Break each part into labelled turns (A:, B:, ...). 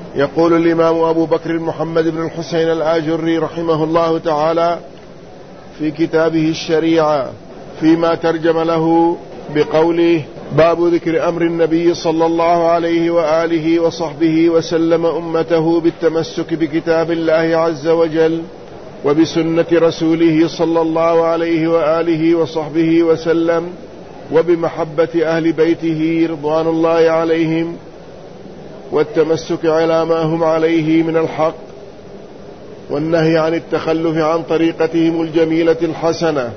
A: يقول الإمام أبو بكر محمد بن الحسين الآجري رحمه الله تعالى في كتابه الشريعة فيما ترجم له بقوله: باب ذكر أمر النبي صلى الله عليه وآله وصحبه وسلم أمته بالتمسك بكتاب الله عز وجل وبسنة رسوله صلى الله عليه وآله وصحبه وسلم، وبمحبة أهل بيته رضوان الله عليهم، والتمسك على ما هم عليه من الحق، والنهي عن التخلف عن طريقتهم الجميلة الحسنة.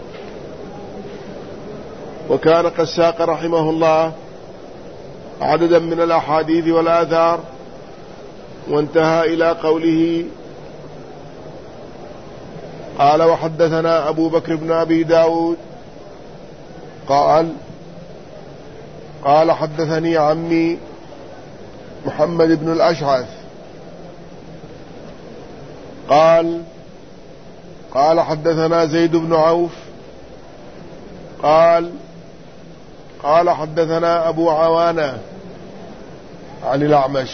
A: وكان قد ساق رحمه الله عددا من الأحاديث والآثار، وانتهى إلى قوله: قال: وحدثنا أبو بكر بن أبي داود قال حدثني عمي محمد بن الأشعث قال حدثنا زيد بن عوف قال حدثنا أبو عوانة عن الأعمش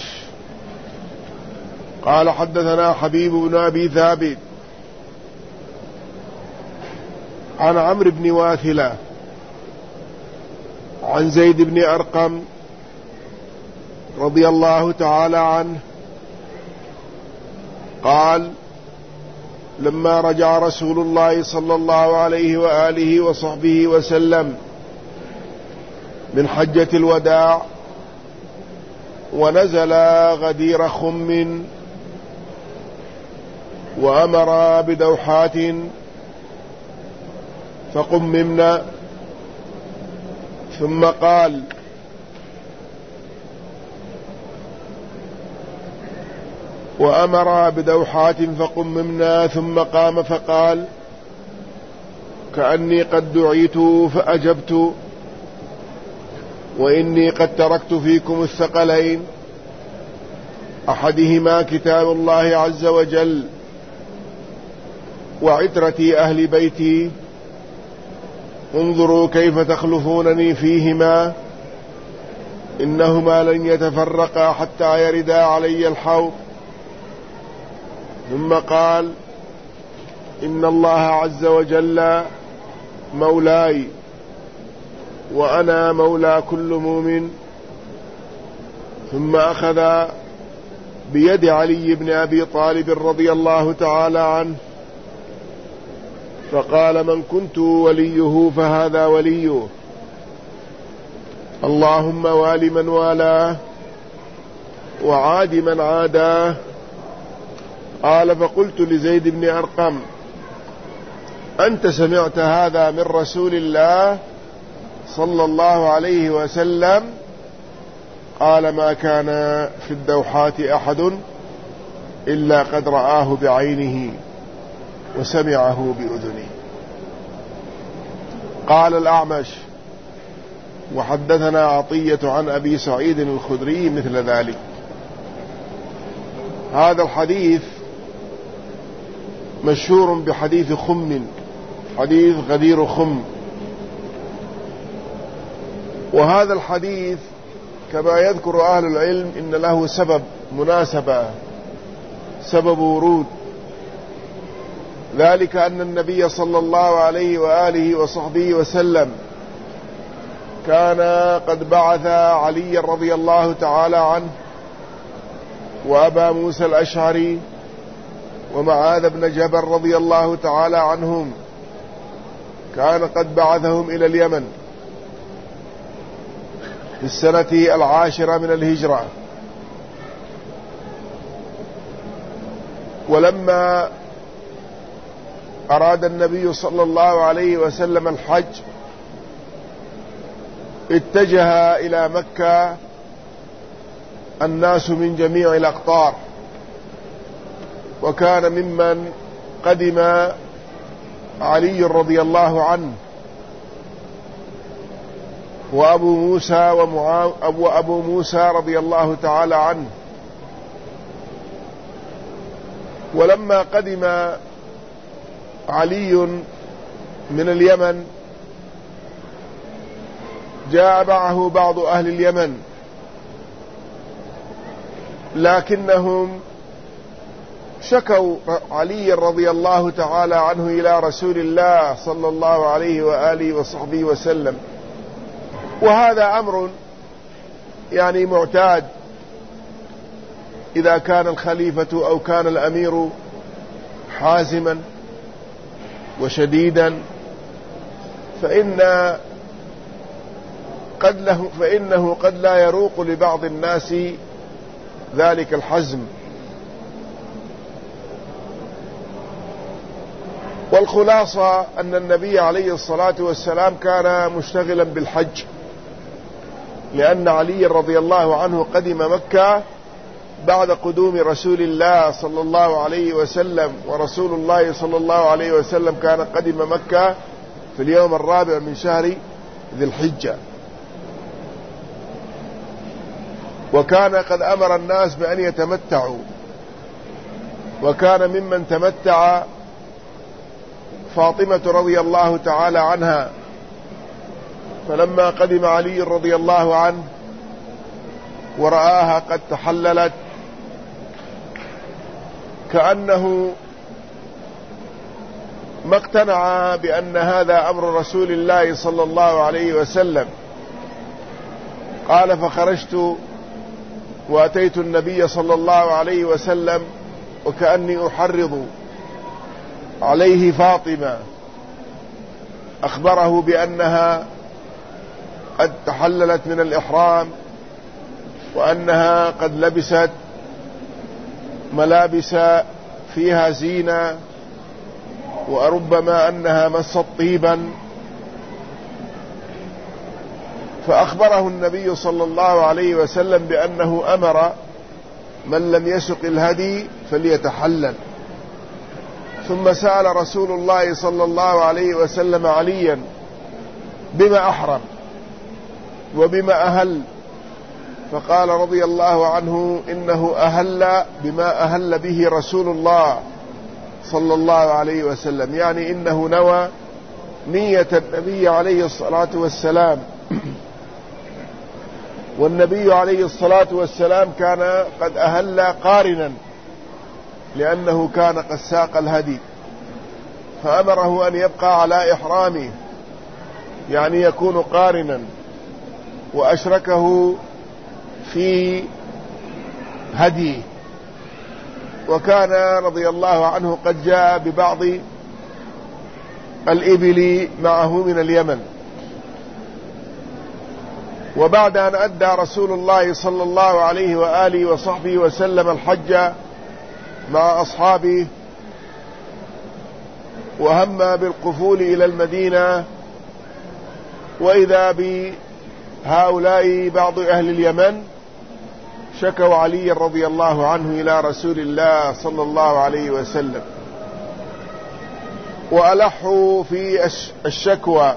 A: قال حدثنا حبيب بن أبي ثابت عن عمرو بن واثلة عن زيد بن أرقم رضي الله تعالى عنه قال: لما رجع رسول الله صلى الله عليه وآله وصحبه وسلم من حجة الوداع ونزل غدير خم وأمر بدوحات فقممنا، ثم قال: وأمر بدوحات فقممنا، ثم قام فقال: كأني قد دعيت فأجبت، وإني قد تركت فيكم الثقلين، أحدهما كتاب الله عز وجل، وعترتي أهل بيتي، انظروا كيف تخلفونني فيهما، إنهما لن يتفرقا حتى يردا علي الحوض. ثم قال: إن الله عز وجل مولاي، وأنا مولى كل مؤمن. ثم أخذ بيد علي بن أبي طالب رضي الله تعالى عنه فقال: من كنت وليه فهذا وليه، اللهم وال من والاه وعاد من عاداه. قال: فقلت لزيد بن أرقم: أنت سمعت هذا من رسول الله صلى الله عليه وسلم؟ قال: ما كان في الدوحات أحد إلا قد رآه بعينه وسمعه بأذنه. قال الأعمش: وحدثنا عطية عن أبي سعيد الخدري مثل ذلك. هذا الحديث مشهور بحديث خم، حديث غدير خم. وهذا الحديث كما يذكر أهل العلم إن له سبب مناسبة، سبب ورود، ذلك أن النبي صلى الله عليه وآله وصحبه وسلم كان قد بعث علي رضي الله تعالى عنه وأبا موسى الأشعري ومعاذ بن جبل رضي الله تعالى عنهم، كان قد بعثهم إلى اليمن في السنة 10 من الهجرة. ولما أراد النبي صلى الله عليه وسلم الحج اتجه إلى مكة الناس من جميع الأقطار، وكان ممن قدم علي رضي الله عنه وأبو موسى رضي الله تعالى عنه. ولما قدم علي من اليمن جاء معه بعض أهل اليمن لكنهم شكوا علي رضي الله تعالى عنه إلى رسول الله صلى الله عليه وآله وصحبه وسلم، وهذا أمر يعني معتاد إذا كان الخليفة أو كان الأمير حازما وشديدا فإنه قد لا يروق لبعض الناس ذلك الحزم. والخلاصة أن النبي عليه الصلاة والسلام كان مشتغلا بالحج، لأن علي رضي الله عنه قدم مكة بعد قدوم رسول الله صلى الله عليه وسلم، ورسول الله صلى الله عليه وسلم كان قدم مكة في اليوم 4 من شهر ذي الحجة، وكان قد أمر الناس بأن يتمتعوا، وكان ممن تمتع فاطمة رضي الله تعالى عنها. فلما قدم علي رضي الله عنه ورآها قد تحللت كأنه ما اقتنع بأن هذا أمر رسول الله صلى الله عليه وسلم. قال: فخرجت وأتيت النبي صلى الله عليه وسلم وكأني أحرض عليه فاطمة، أخبره بأنها قد تحللت من الإحرام، وأنها قد لبست ملابس فيها زينة، وربما أنها مست طيبا. فأخبره النبي صلى الله عليه وسلم بأنه أمر من لم يسق الهدي فليتحلل. ثم سأل رسول الله صلى الله عليه وسلم عليا: بما أحرم وبما أهل؟ فقال رضي الله عنه: إنه أهل بما أهل به رسول الله صلى الله عليه وسلم، يعني إنه نوى نية النبي عليه الصلاة والسلام. والنبي عليه الصلاة والسلام كان قد أهل قارنا، لأنه كان قد ساق الهدي، فأمره أن يبقى على إحرامه، يعني يكون قارنا، وأشركه في هديه. وكان رضي الله عنه قد جاء ببعض الإبل معه من اليمن. وبعد أن أدى رسول الله صلى الله عليه وآله وصحبه وسلم الحج مع أصحابه، وهم بالقفول إلى المدينة، وإذا بهؤلاء بعض أهل اليمن شكوا علي رضي الله عنه إلى رسول الله صلى الله عليه وسلم، وألحوا في الشكوى.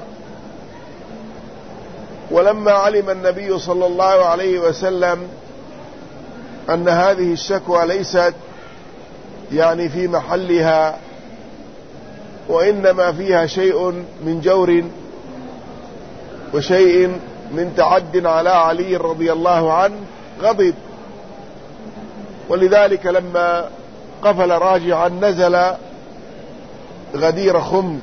A: ولما علم النبي صلى الله عليه وسلم أن هذه الشكوى ليست يعني في محلها، وإنما فيها شيء من جور وشيء من تعد على علي رضي الله عنه، غضب. ولذلك لما قفل راجعا نزل غدير خم،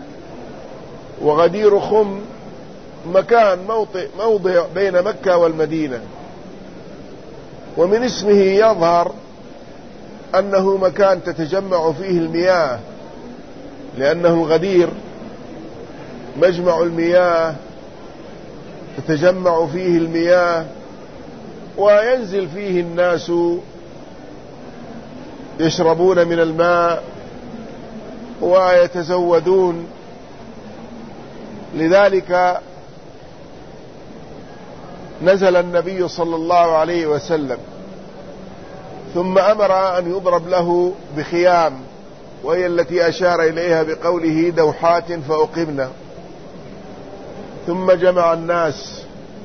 A: وغدير خم مكان موضع بين مكة والمدينة، ومن اسمه يظهر أنه مكان تتجمع فيه المياه، لأنه غدير مجمع المياه، تتجمع فيه المياه وينزل فيه الناس يشربون من الماء ويتزودون. لذلك نزل النبي صلى الله عليه وسلم، ثم أمر أن يضرب له بخيام، وهي التي أشار إليها بقوله: دوحات فأقمنا. ثم جمع الناس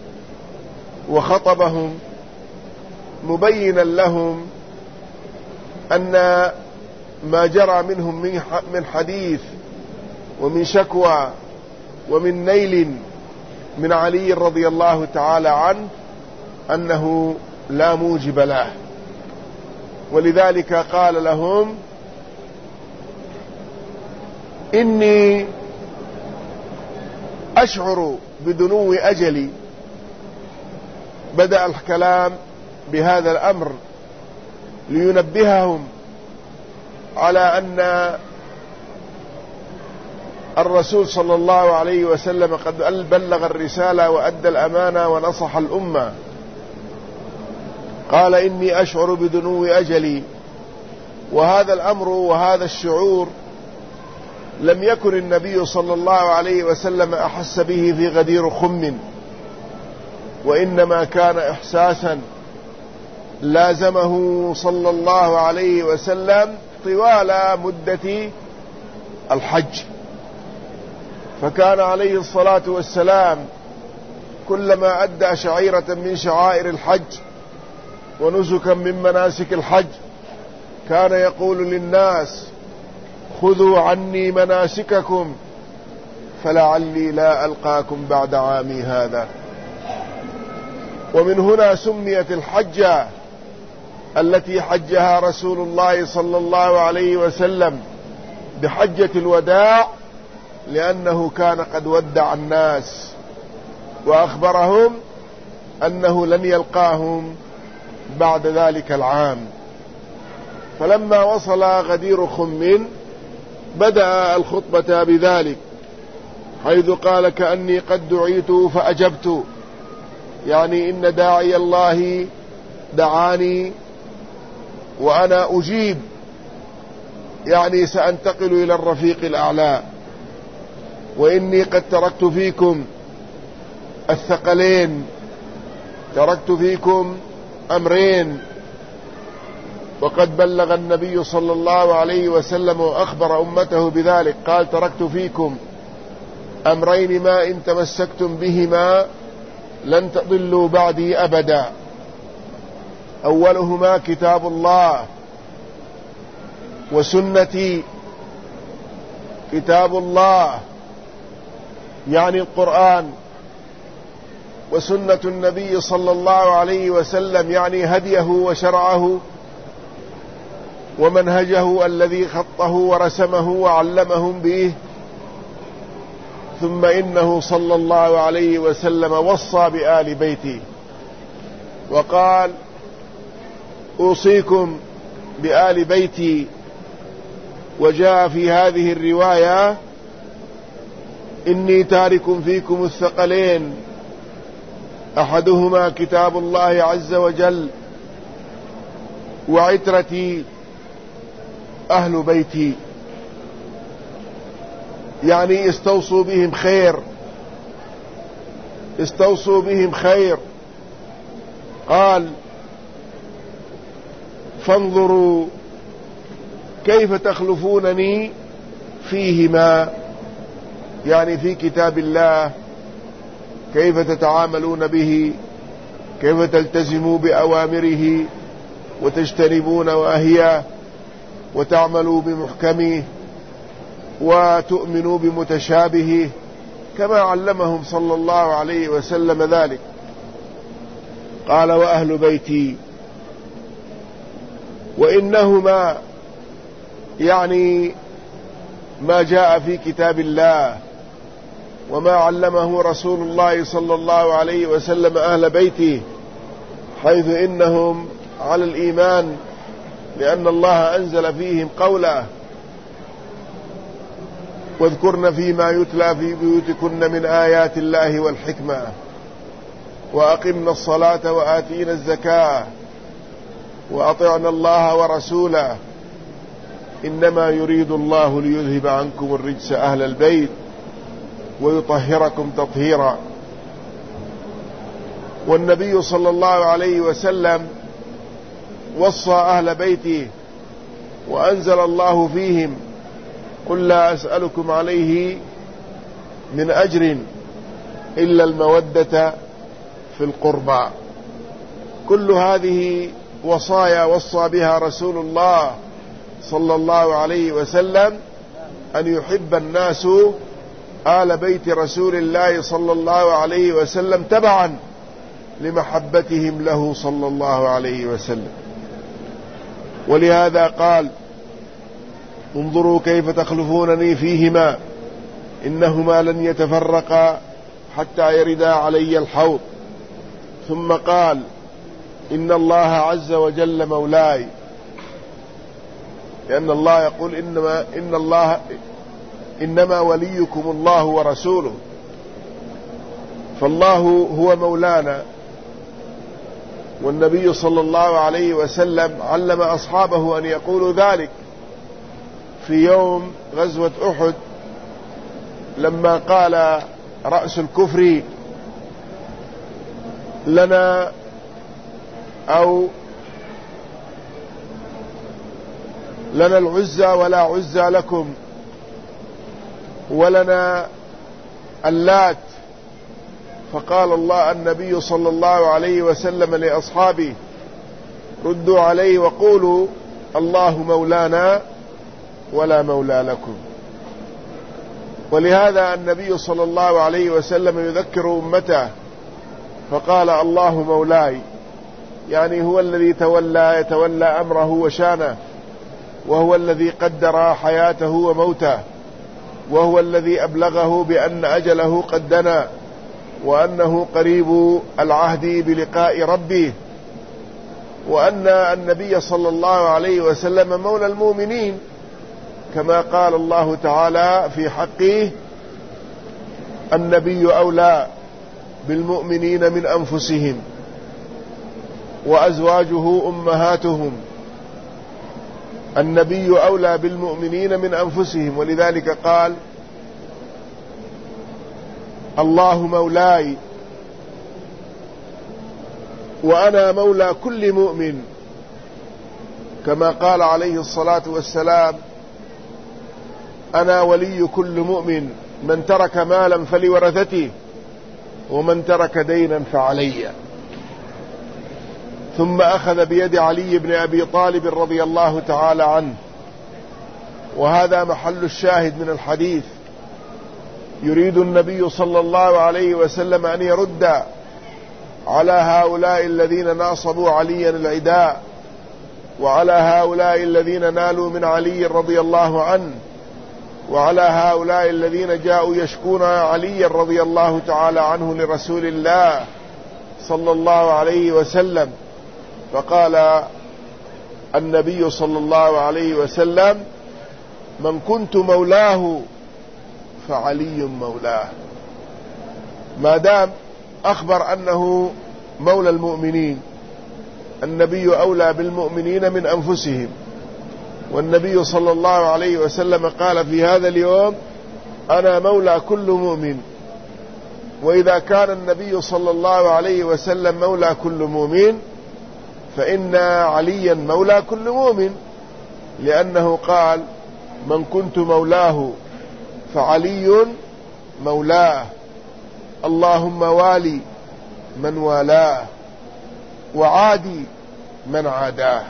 A: وخطبهم مبينا لهم أن ما جرى منهم من حديث ومن شكوى ومن نيل من علي رضي الله تعالى عنه أنه لا موجب له، ولذلك قال لهم: إني أشعر بدنو أجلي. بدأ الكلام بهذا الأمر لينبههم على أن الرسول صلى الله عليه وسلم قد بلغ الرسالة وأدى الأمانة ونصح الأمة. قال: إني أشعر بدنو أجلي. وهذا الأمر وهذا الشعور لم يكن النبي صلى الله عليه وسلم أحس به في غدير خم، وإنما كان إحساسا لازمه صلى الله عليه وسلم طوال مدة الحج. فكان عليه الصلاة والسلام كلما أدى شعيرة من شعائر الحج ونسكا من مناسك الحج كان يقول للناس: خذوا عني مناسككم فلعلي لا ألقاكم بعد عامي هذا. ومن هنا سميت الحجة التي حجها رسول الله صلى الله عليه وسلم بحجة الوداع، لأنه كان قد ودع الناس وأخبرهم أنه لن يلقاهم بعد ذلك العام. فلما وصل غدير خم بدأ الخطبة بذلك، حيث قال: كأني قد دعيت فأجبت، يعني إن داعي الله دعاني وأنا أجيب، يعني سأنتقل إلى الرفيق الأعلى. وإني قد تركت فيكم الثقلين، تركت فيكم أمرين. وقد بلغ النبي صلى الله عليه وسلم وأخبر أمته بذلك، قال: تركت فيكم أمرين ما إن تمسكتم بهما لن تضلوا بعدي أبدا. أولهما كتاب الله وسنتي. كتاب الله يعني القرآن، وسنة النبي صلى الله عليه وسلم يعني هديه وشرعه ومنهجه الذي خطه ورسمه وعلمهم به. ثم إنه صلى الله عليه وسلم وصى بآل بيته وقال: أوصيكم بآل بيتي. وجاء في هذه الرواية: إني تارك فيكم الثقلين، أحدهما كتاب الله عز وجل، وعترتي أهل بيتي، يعني استوصوا بهم خير، استوصوا بهم خير. قال: فانظروا كيف تخلفونني فيهما، يعني في كتاب الله، كيف تتعاملون به، كيف تلتزموا بأوامره وتجتنبون نواهيه، وتعملوا بمحكمه وتؤمنوا بمتشابهه، كما علمهم صلى الله عليه وسلم ذلك. قال: وأهل بيتي. وإنهما يعني ما جاء في كتاب الله وما علمه رسول الله صلى الله عليه وسلم أهل بيته، حيث إنهم على الإيمان، لأن الله أنزل فيهم قوله: واذكرن فيما يتلى في بيوتكن من آيات الله والحكمة وأقمنا الصلاة وآتينا الزكاة وأطعنا الله ورسوله إنما يريد الله ليذهب عنكم الرجس أهل البيت ويطهركم تطهيرا. والنبي صلى الله عليه وسلم وصى أهل بيته وأنزل الله فيهم: قل لا أسألكم عليه من أجر إلا المودة في القربى. كل هذه وصايا وصى بها رسول الله صلى الله عليه وسلم، أن يحب الناس آل بيت رسول الله صلى الله عليه وسلم تبعا لمحبتهم له صلى الله عليه وسلم. ولهذا قال: انظروا كيف تخلفونني فيهما إنهما لن يتفرقا حتى يردا علي الحوض. ثم قال: إن الله عز وجل مولاي، لأن الله يقول إنما وليكم الله ورسوله، فالله هو مولانا. والنبي صلى الله عليه وسلم علم أصحابه أن يقولوا ذلك في يوم غزوة أحد، لما قال رأس الكفر: لنا العزى ولا عزى لكم، ولنا اللات. فقال النبي صلى الله عليه وسلم لأصحابه: ردوا عليه وقولوا الله مولانا ولا مولى لكم. ولهذا النبي صلى الله عليه وسلم يذكر أمته فقال: الله مولاي، يعني هو الذي يتولى أمره وشانه، وهو الذي قدر حياته وموته، وهو الذي أبلغه بأن أجله قد دنا، وأنه قريب العهد بلقاء ربه، وأن النبي صلى الله عليه وسلم مولى المؤمنين، كما قال الله تعالى في حقه: النبي أولى بالمؤمنين من أنفسهم وأزواجه أمهاتهم. النبي أولى بالمؤمنين من أنفسهم، ولذلك قال: الله مولاي وأنا مولى كل مؤمن، كما قال عليه الصلاة والسلام: أنا ولي كل مؤمن، من ترك مالا فلورثته، ومن ترك دينا فعلي. ثم أخذ بيد علي بن أبي طالب رضي الله تعالى عنه، وهذا محل الشاهد من الحديث. يريد النبي صلى الله عليه وسلم أن يرد على هؤلاء الذين ناصبوا عليا العداء، وعلى هؤلاء الذين نالوا من علي رضي الله عنه، وعلى هؤلاء الذين جاءوا يشكون علي رضي الله تعالى عنه لرسول الله صلى الله عليه وسلم. فقال النبي صلى الله عليه وسلم: من كنت مولاه فعلي مولاه. ما دام أخبر أنه مولى المؤمنين، النبي أولى بالمؤمنين من أنفسهم، والنبي صلى الله عليه وسلم قال في هذا اليوم: أنا مولى كل مؤمن. وإذا كان النبي صلى الله عليه وسلم مولى كل مؤمن، فإن عليا مولى كل مؤمن، لأنه قال: من كنت مولاه فعلي مولاه، اللهم والي من والاه وعادي من عاداه.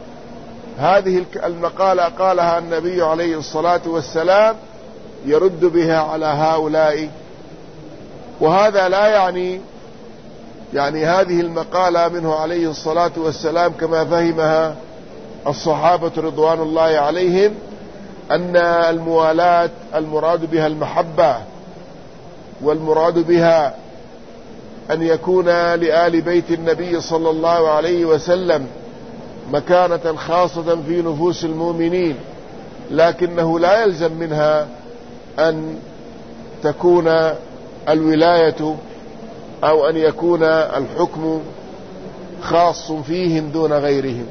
A: هذه المقالة قالها النبي عليه الصلاة والسلام يرد بها على هؤلاء. وهذا لا يعني هذه المقالة منه عليه الصلاة والسلام كما فهمها الصحابة رضوان الله عليهم، أن الموالاة المراد بها المحبة، والمراد بها أن يكون لآل بيت النبي صلى الله عليه وسلم مكانة خاصة في نفوس المؤمنين، لكنه لا يلزم منها أن تكون الولاية أو أن يكون الحكم خاص فيهم دون غيرهم،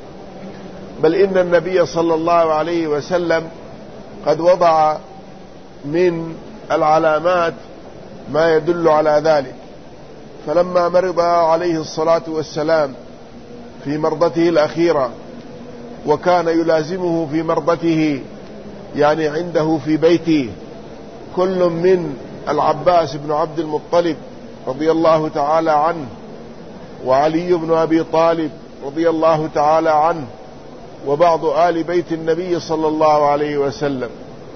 A: بل إن النبي صلى الله عليه وسلم قد وضع من العلامات ما يدل على ذلك. فلما مرض عليه الصلاة والسلام في مرضته الأخيرة، وكان يلازمه في مرضته يعني عنده في بيته كل من العباس بن عبد المطلب رضي الله تعالى عنه، وعلي بن أبي طالب رضي الله تعالى عنه، وبعض آل بيت النبي صلى الله عليه وسلم.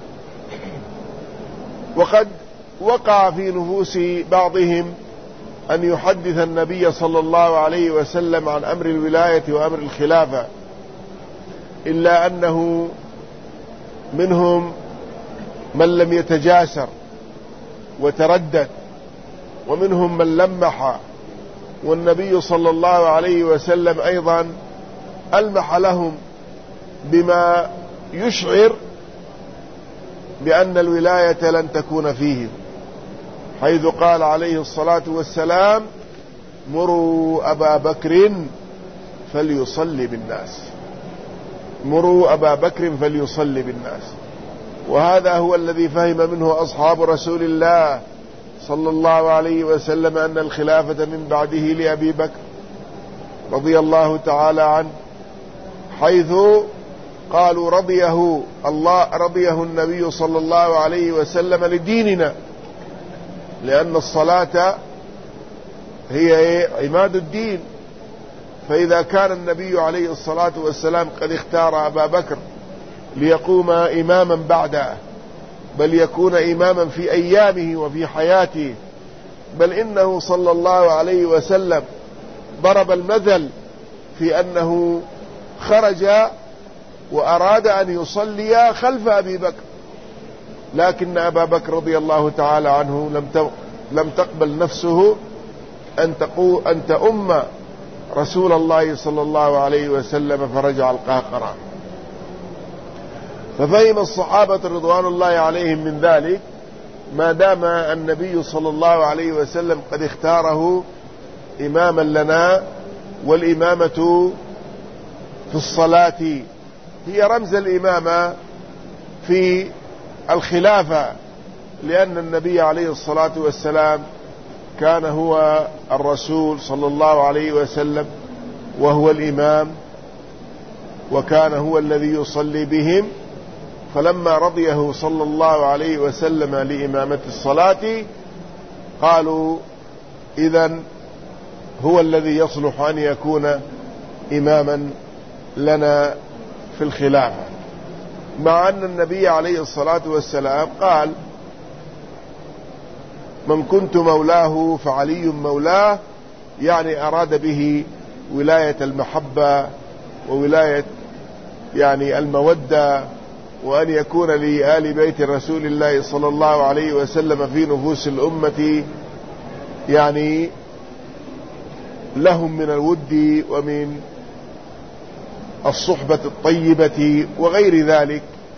A: وقد وقع في نفوس بعضهم أن يحدث النبي صلى الله عليه وسلم عن أمر الولاية وأمر الخلافة، إلا أنه منهم من لم يتجاسر وتردد، ومنهم من لمح، والنبي صلى الله عليه وسلم أيضا ألمح لهم بما يشعر بأن الولاية لن تكون فيهم، حيث قال عليه الصلاة والسلام: مروا أبا بكر فليصلي بالناس، مروا أبا بكر فليصلي بالناس. وهذا هو الذي فهم منه أصحاب رسول الله صلى الله عليه وسلم أن الخلافة من بعده لأبي بكر رضي الله تعالى عنه، حيث قالوا رضيه النبي صلى الله عليه وسلم لديننا، لأن الصلاة هي عماد الدين. فإذا كان النبي عليه الصلاة والسلام قد اختار أبا بكر ليقوم إماما بعده، بل يكون إماما في أيامه وفي حياته، بل إنه صلى الله عليه وسلم ضرب المثل في أنه خرج وأراد أن يصلي خلف أبي بكر، لكن أبا بكر رضي الله تعالى عنه لم تقبل نفسه أن تؤم رسول الله صلى الله عليه وسلم، فرجع القهقرة. ففهم الصحابة رضوان الله عليهم من ذلك ما دام النبي صلى الله عليه وسلم قد اختاره إماما لنا، والإمامة في الصلاة هي رمز الإمامة في الخلافة، لأن النبي عليه الصلاة والسلام كان هو الرسول صلى الله عليه وسلم وهو الإمام، وكان هو الذي يصلي بهم، فلما رضيه صلى الله عليه وسلم لإمامة الصلاة قالوا إذن هو الذي يصلح أن يكون إماما لنا في الخلافة، مع أن النبي عليه الصلاة والسلام قال: من كنت مولاه فعلي مولاه، يعني أراد به ولاية المحبة وولاية يعني المودة، وأن يكون لآل بيت رسول الله صلى الله عليه وسلم في نفوس الأمة يعني لهم من الود ومن الصحبة الطيبة وغير ذلك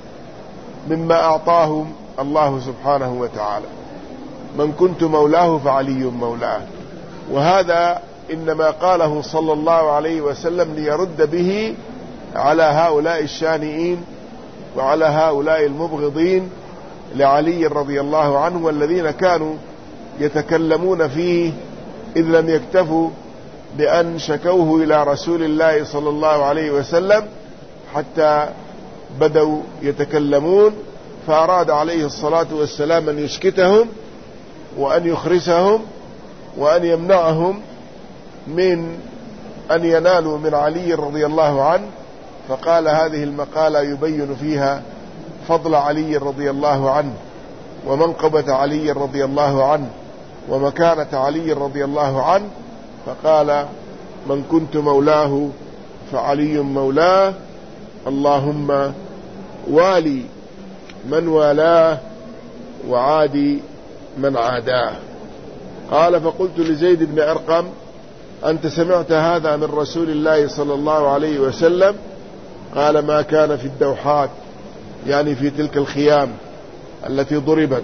A: مما أعطاهم الله سبحانه وتعالى. من كنت مولاه فعلي مولاه، وهذا إنما قاله صلى الله عليه وسلم ليرد به على هؤلاء الشانئين وعلى هؤلاء المبغضين لعلي رضي الله عنه، والذين كانوا يتكلمون فيه إذ لم يكتفوا بأن شكوه إلى رسول الله صلى الله عليه وسلم حتى بدوا يتكلمون، فأراد عليه الصلاة والسلام أن يسكتهم وأن يخرسهم وأن يمنعهم من أن ينالوا من علي رضي الله عنه، فقال هذه المقالة يبين فيها فضل علي رضي الله عنه ومنقبة علي رضي الله عنه ومكانة علي رضي الله عنه، فقال: من كنت مولاه فعلي مولاه، اللهم والي من والاه وعادي من عاداه. قال: فقلت لزيد بن أرقم: أنت سمعت هذا من رسول الله صلى الله عليه وسلم؟ قال: ما كان في الدوحات، يعني في تلك الخيام التي ضربت،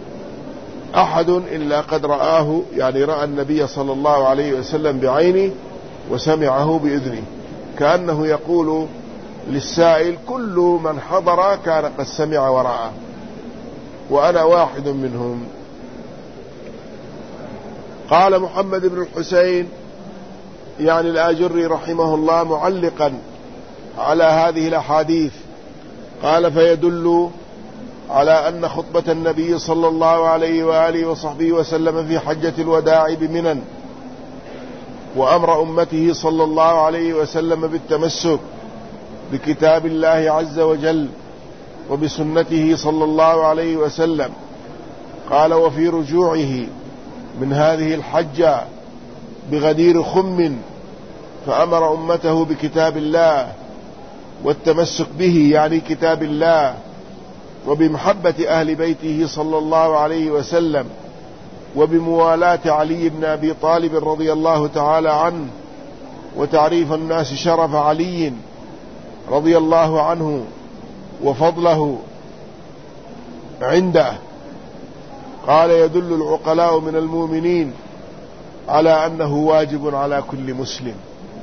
A: أحد إلا قد رآه، يعني رأى النبي صلى الله عليه وسلم بعينه وسمعه بإذنه، كأنه يقول للسائل: كل من حضر كان قد سمع ورأى، وأنا واحد منهم. قال محمد بن الحسين يعني الآجري رحمه الله معلقا على هذه الأحاديث، قال: فيدل على أن خطبة النبي صلى الله عليه وآله وصحبه وسلم في حجة الوداع بمنى وأمر أمته صلى الله عليه وسلم بالتمسك بكتاب الله عز وجل وبسنته صلى الله عليه وسلم. قال: وفي رجوعه من هذه الحجة بغدير خم فأمر أمته بكتاب الله والتمسك به يعني كتاب الله، وبمحبة أهل بيته صلى الله عليه وسلم، وبموالاة علي بن أبي طالب رضي الله تعالى عنه، وتعريف الناس شرف علي رضي الله عنه وفضله عنده. قال: يدل العقلاء من المؤمنين على أنه واجب على كل مسلم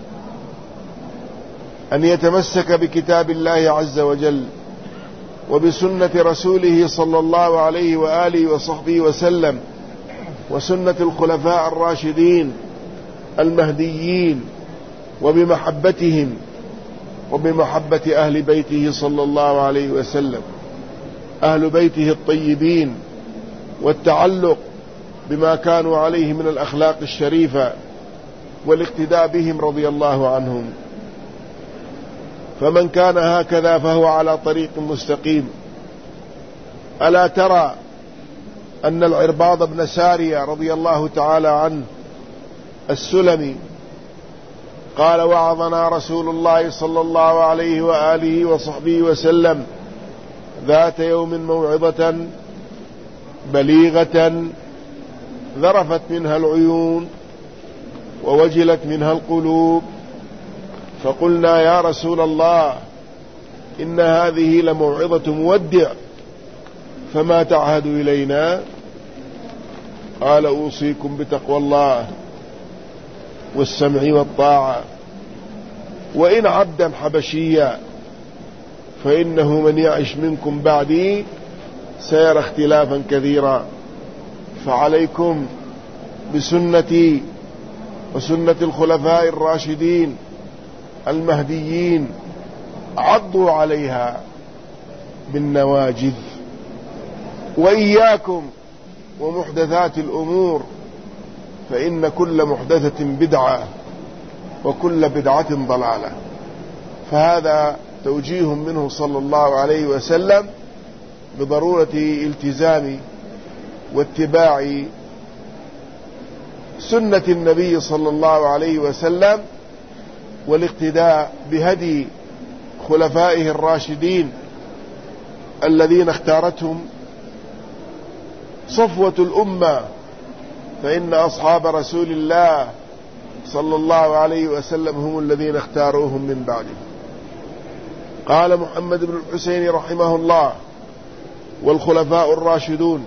A: أن يتمسك بكتاب الله عز وجل وبسنة رسوله صلى الله عليه وآله وصحبه وسلم، وسنة الخلفاء الراشدين المهديين، وبمحبتهم وبمحبة أهل بيته صلى الله عليه وسلم، أهل بيته الطيبين، والتعلق بما كانوا عليه من الأخلاق الشريفة والاقتداء بهم رضي الله عنهم. فمن كان هكذا فهو على طريق مستقيم. ألا ترى أن العرباض بن سارية رضي الله تعالى عنه السلمي قال: وعظنا رسول الله صلى الله عليه وآله وصحبه وسلم ذات يوم موعظة بليغة ذرفت منها العيون ووجلت منها القلوب، فقلنا: يا رسول الله، إن هذه لموعظة مودع، فما تعهد إلينا؟ قال: أوصيكم بتقوى الله والسمع والطاعة، وإن عبدا حبشيا، فإنه من يعش منكم بعدي سيرى اختلافا كثيرا، فعليكم بسنتي وسنة الخلفاء الراشدين المهديين، عضوا عليها بالنواجذ، وإياكم ومحدثات الأمور، فإن كل محدثة بدعة وكل بدعة ضلالة. فهذا توجيه منه صلى الله عليه وسلم بضرورة التزام واتباع سنة النبي صلى الله عليه وسلم، والاقتداء بهدي خلفائه الراشدين الذين اختارتهم صفوة الأمة، فإن أصحاب رسول الله صلى الله عليه وسلم هم الذين اختاروهم من بعده. قال محمد بن الحسين رحمه الله: والخلفاء الراشدون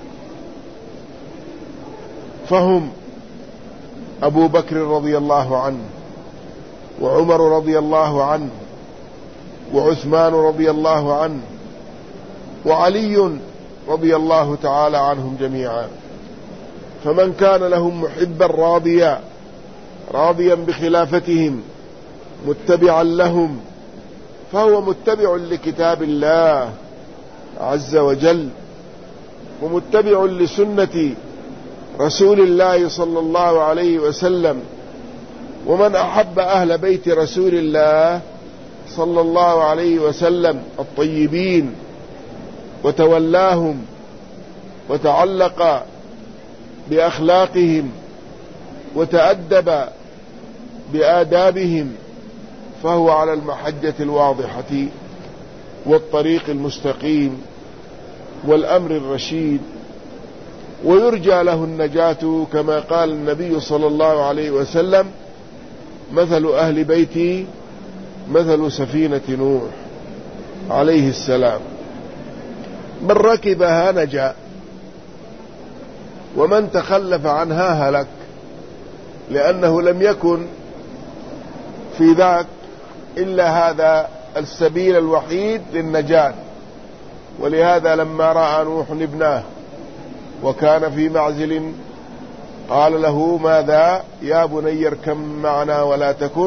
A: فهم أبو بكر رضي الله عنه، وعمر رضي الله عنه، وعثمان رضي الله عنه، وعلي رضي الله تعالى عنهم جميعا. فمن كان لهم محبا راضيا بخلافتهم متبعا لهم، فهو متبع لكتاب الله عز وجل، ومتبع لسنة رسول الله صلى الله عليه وسلم. ومن أحب أهل بيت رسول الله صلى الله عليه وسلم الطيبين وتولاهم وتعلق بأخلاقهم وتأدب بآدابهم، فهو على المحجة الواضحة والطريق المستقيم والأمر الرشيد، ويرجى له النجاة، كما قال النبي صلى الله عليه وسلم: مثل أهل بيتي مثل سفينة نوح عليه السلام، من ركبها نجا، ومن تخلف عنها هلك، لأنه لم يكن في ذاك إلا هذا السبيل الوحيد للنجاة. ولهذا لما رأى نوح ابنه وكان في معزل قال له: ماذا يا بني اركب معنا ولا تكن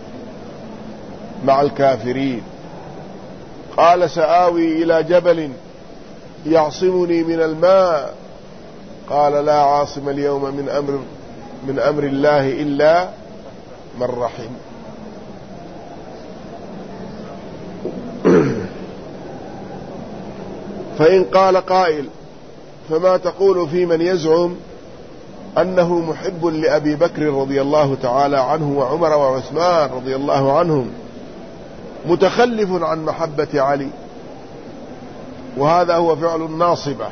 A: مع الكافرين. قال: سآوي إلى جبل يعصمني من الماء. قال: لا عاصم اليوم من أمر الله إلا من رحم. فإن قال قائل: فما تقول في من يزعم أنه محب لأبي بكر رضي الله تعالى عنه وعمر وعثمان رضي الله عنهم، متخلف عن محبة علي، وهذا هو فعل الناصبة،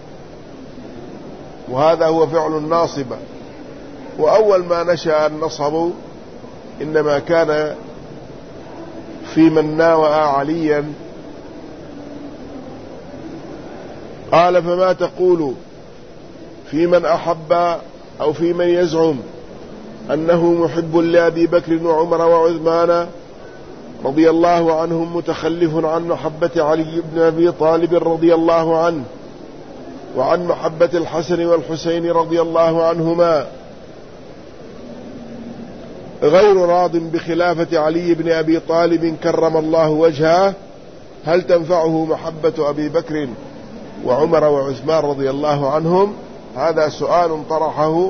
A: وهذا هو فعل الناصبة. وأول ما نشأ النصب إنما كان في من ناوى عليا. قال: فما تقول في من أحب أو في من يزعم أنه محب لأبي بكر وعمر وعثمان رضي الله عنهم متخلف عن محبة علي بن أبي طالب رضي الله عنه وعن محبة الحسن والحسين رضي الله عنهما، غير راض بخلافة علي بن أبي طالب كرم الله وجهه، هل تنفعه محبة أبي بكر وعمر وعثمان رضي الله عنهم؟ هذا سؤال طرحه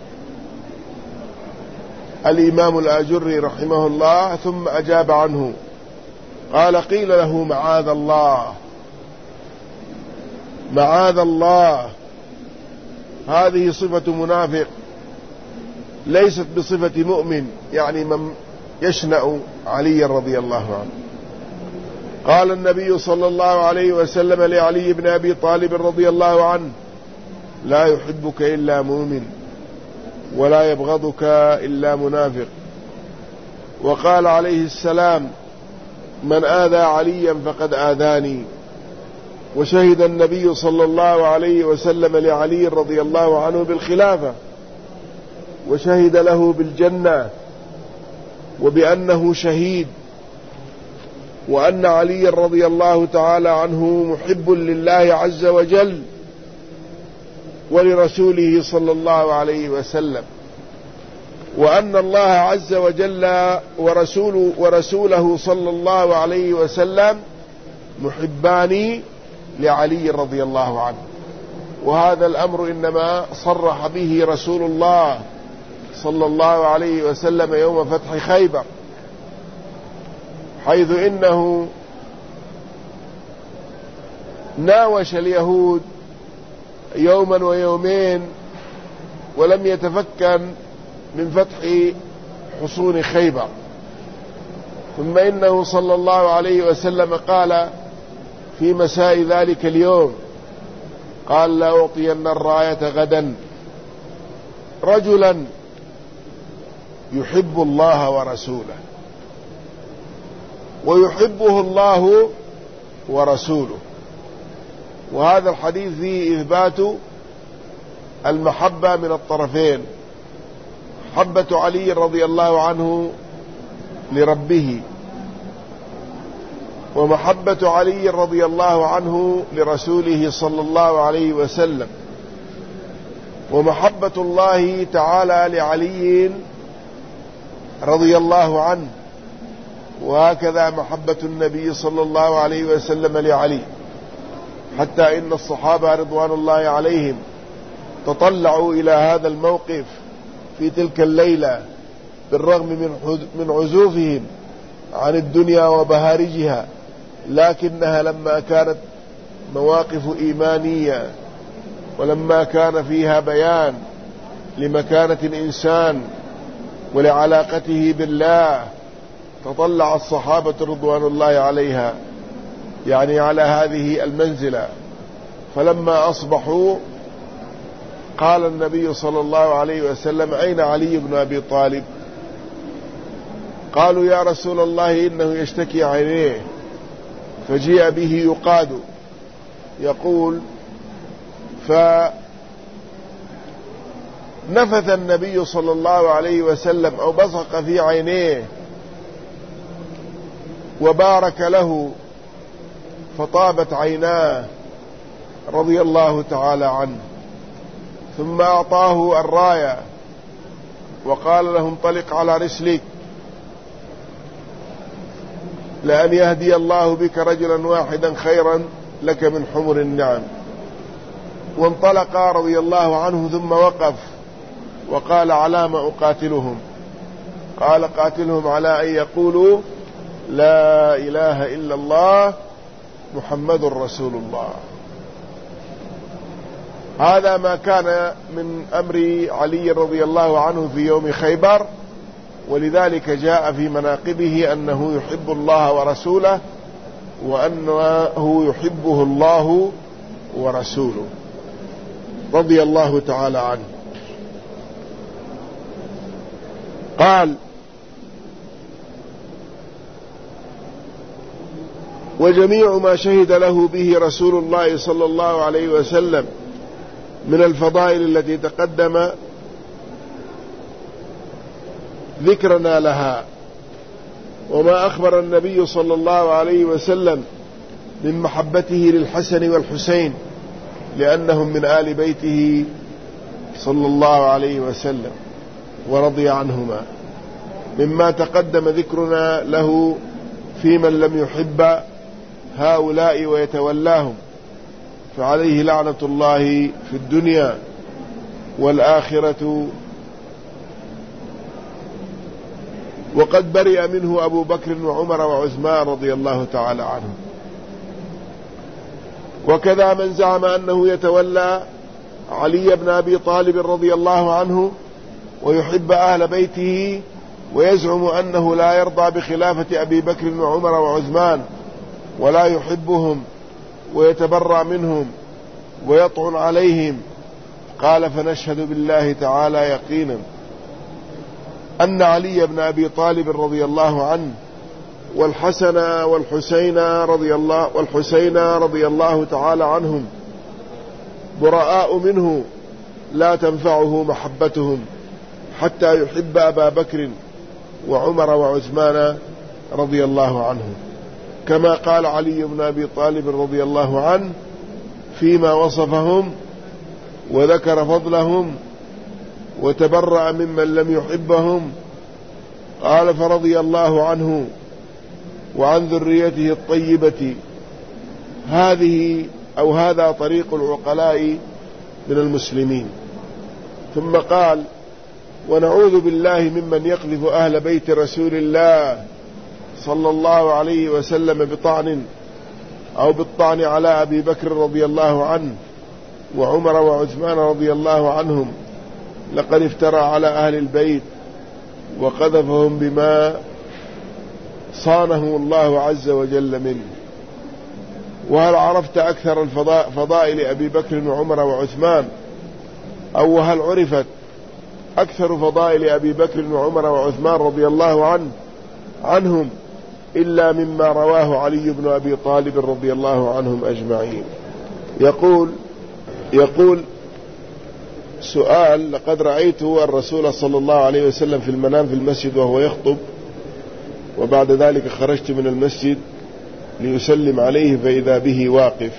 A: الإمام الآجري رحمه الله، ثم أجاب عنه. قال: قيل له: معاذ الله، معاذ الله، هذه صفة منافق ليست بصفة مؤمن، يعني من يشنأ علي رضي الله عنه. قال النبي صلى الله عليه وسلم لعلي بن أبي طالب رضي الله عنه: لا يحبك إلا مؤمن ولا يبغضك إلا منافق. وقال عليه السلام: من آذى عليا فقد آذاني. وشهد النبي صلى الله عليه وسلم لعلي رضي الله عنه بالخلافة، وشهد له بالجنة وبأنه شهيد، وأن علي رضي الله تعالى عنه محب لله عز وجل ولرسوله صلى الله عليه وسلم، وأن الله عز وجل ورسوله صلى الله عليه وسلم محبان لعلي رضي الله عنه. وهذا الأمر إنما صرح به رسول الله صلى الله عليه وسلم يوم فتح خيبر، حيث إنه ناوش اليهود يوما ويومين ولم يتفكن من فتح حصون خيبر. ثم إنه صلى الله عليه وسلم قال في مساء ذلك اليوم، قال: لأعطين الراية غدا رجلا يحب الله ورسوله ويحبه الله ورسوله. وهذا الحديث فيه إثبات المحبة من الطرفين: محبة علي رضي الله عنه لربه، ومحبة علي رضي الله عنه لرسوله صلى الله عليه وسلم، ومحبة الله تعالى لعلي رضي الله عنه، وهكذا محبة النبي صلى الله عليه وسلم لعلي، حتى إن الصحابة رضوان الله عليهم تطلعوا إلى هذا الموقف في تلك الليلة بالرغم من عزوفهم عن الدنيا وبهارجها، لكنها لما كانت مواقف إيمانية ولما كان فيها بيان لمكانة الإنسان ولعلاقته بالله، تطلع الصحابة رضوان الله عليها، يعني على هذه المنزلة. فلما أصبحوا قال النبي صلى الله عليه وسلم: أين علي بن أبي طالب؟ قالوا: يا رسول الله إنه يشتكي عينيه. فجيء به يقاد، يقول: فنفث النبي صلى الله عليه وسلم أو بصق في عينيه وبارك له فطابت عيناه رضي الله تعالى عنه، ثم أعطاه الراية وقال له: انطلق على رسلك، لأن يهدي الله بك رجلا واحدا خيرا لك من حمر النعم. وانطلق رضي الله عنه، ثم وقف وقال: على ما أقاتلهم؟ قال: قاتلهم على أن يقولوا لا إله إلا الله محمد رسول الله. هذا ما كان من أمر علي رضي الله عنه في يوم خيبر، ولذلك جاء في مناقبه أنه يحب الله ورسوله وأنه يحبه الله ورسوله رضي الله تعالى عنه. قال: وجميع ما شهد له به رسول الله صلى الله عليه وسلم من الفضائل التي تقدم ذكرنا لها، وما أخبر النبي صلى الله عليه وسلم من محبته للحسن والحسين لأنهم من آل بيته صلى الله عليه وسلم ورضي عنهما، مما تقدم ذكرنا له في من لم يحب هؤلاء ويتولاهم فعليه لعنة الله في الدنيا والآخرة. وقد برئ منه أبو بكر وعمر وعثمان رضي الله تعالى عنهم. وكذا من زعم أنه يتولى علي بن أبي طالب رضي الله عنه ويحب أهل بيته ويزعم أنه لا يرضى بخلافة أبي بكر وعمر وعثمان ولا يحبهم ويتبرأ منهم ويطعن عليهم، قال: فنشهد بالله تعالى يقينا أن علي بن أبي طالب رضي الله عنه والحسن والحسين رضي الله تعالى عنهم براء منه لا تنفعه محبتهم حتى يحب أبا بكر وعمر وعثمان رضي الله عنهم، كما قال علي بن أبي طالب رضي الله عنه فيما وصفهم وذكر فضلهم وتبرأ ممن لم يحبهم، قال: فرضي الله عنه وعن ذريته الطيبة. هذا طريق العقلاء من المسلمين. ثم قال: ونعوذ بالله ممن يقذف أهل بيت رسول الله صلى الله عليه وسلم بالطعن على أبي بكر رضي الله عنه وعمر وعثمان رضي الله عنهم، لقد افترى على أهل البيت وقذفهم بما صانه الله عز وجل منه. وهل عرفت أكثر فضائل أبي بكر وعمر وعثمان، أو هل عرفت أكثر فضائل أبي بكر وعمر وعثمان رضي الله عنهم إلا مما رواه علي بن أبي طالب رضي الله عنهم أجمعين. يقول سؤال: لقد رأيت الرسول صلى الله عليه وسلم في المنام في المسجد وهو يخطب، وبعد ذلك خرجت من المسجد ليسلم عليه فإذا به واقف،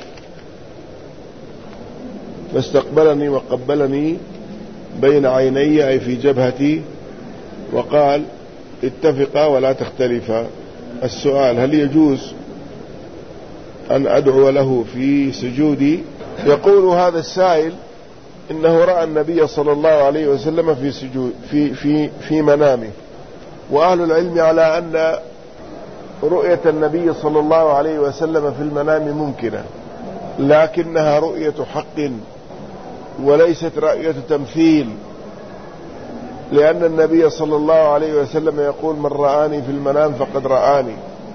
A: فاستقبلني وقبلني بين عيني أي في جبهتي وقال: اتفقا ولا تختلفا. السؤال: هل يجوز أن أدعو له في سجودي؟ يقول هذا السائل إنه رأى النبي صلى الله عليه وسلم في منامه، وأهل العلم على أن رؤية النبي صلى الله عليه وسلم في المنام ممكنة، لكنها رؤية حق وليست رؤية تمثيل، لأن النبي صلى الله عليه وسلم يقول: من رآني في المنام فقد رآني،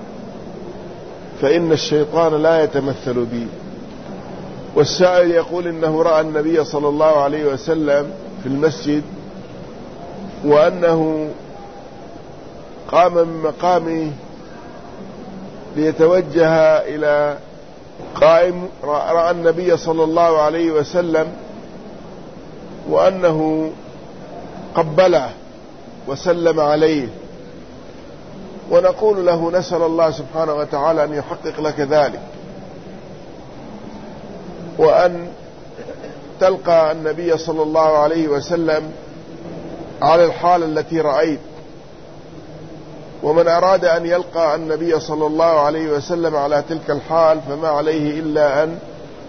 A: فإن الشيطان لا يتمثل بي. والسائل يقول إنه رأى النبي صلى الله عليه وسلم في المسجد وأنه قام من مقامه ليتوجه إلى قائم، رأى النبي صلى الله عليه وسلم وأنه قبله وسلم عليه، ونقول له: نسأل الله سبحانه وتعالى أن يحقق لك ذلك، وأن تلقى النبي صلى الله عليه وسلم على الحال التي رأيت. ومن أراد أن يلقى النبي صلى الله عليه وسلم على تلك الحال فما عليه إلا أن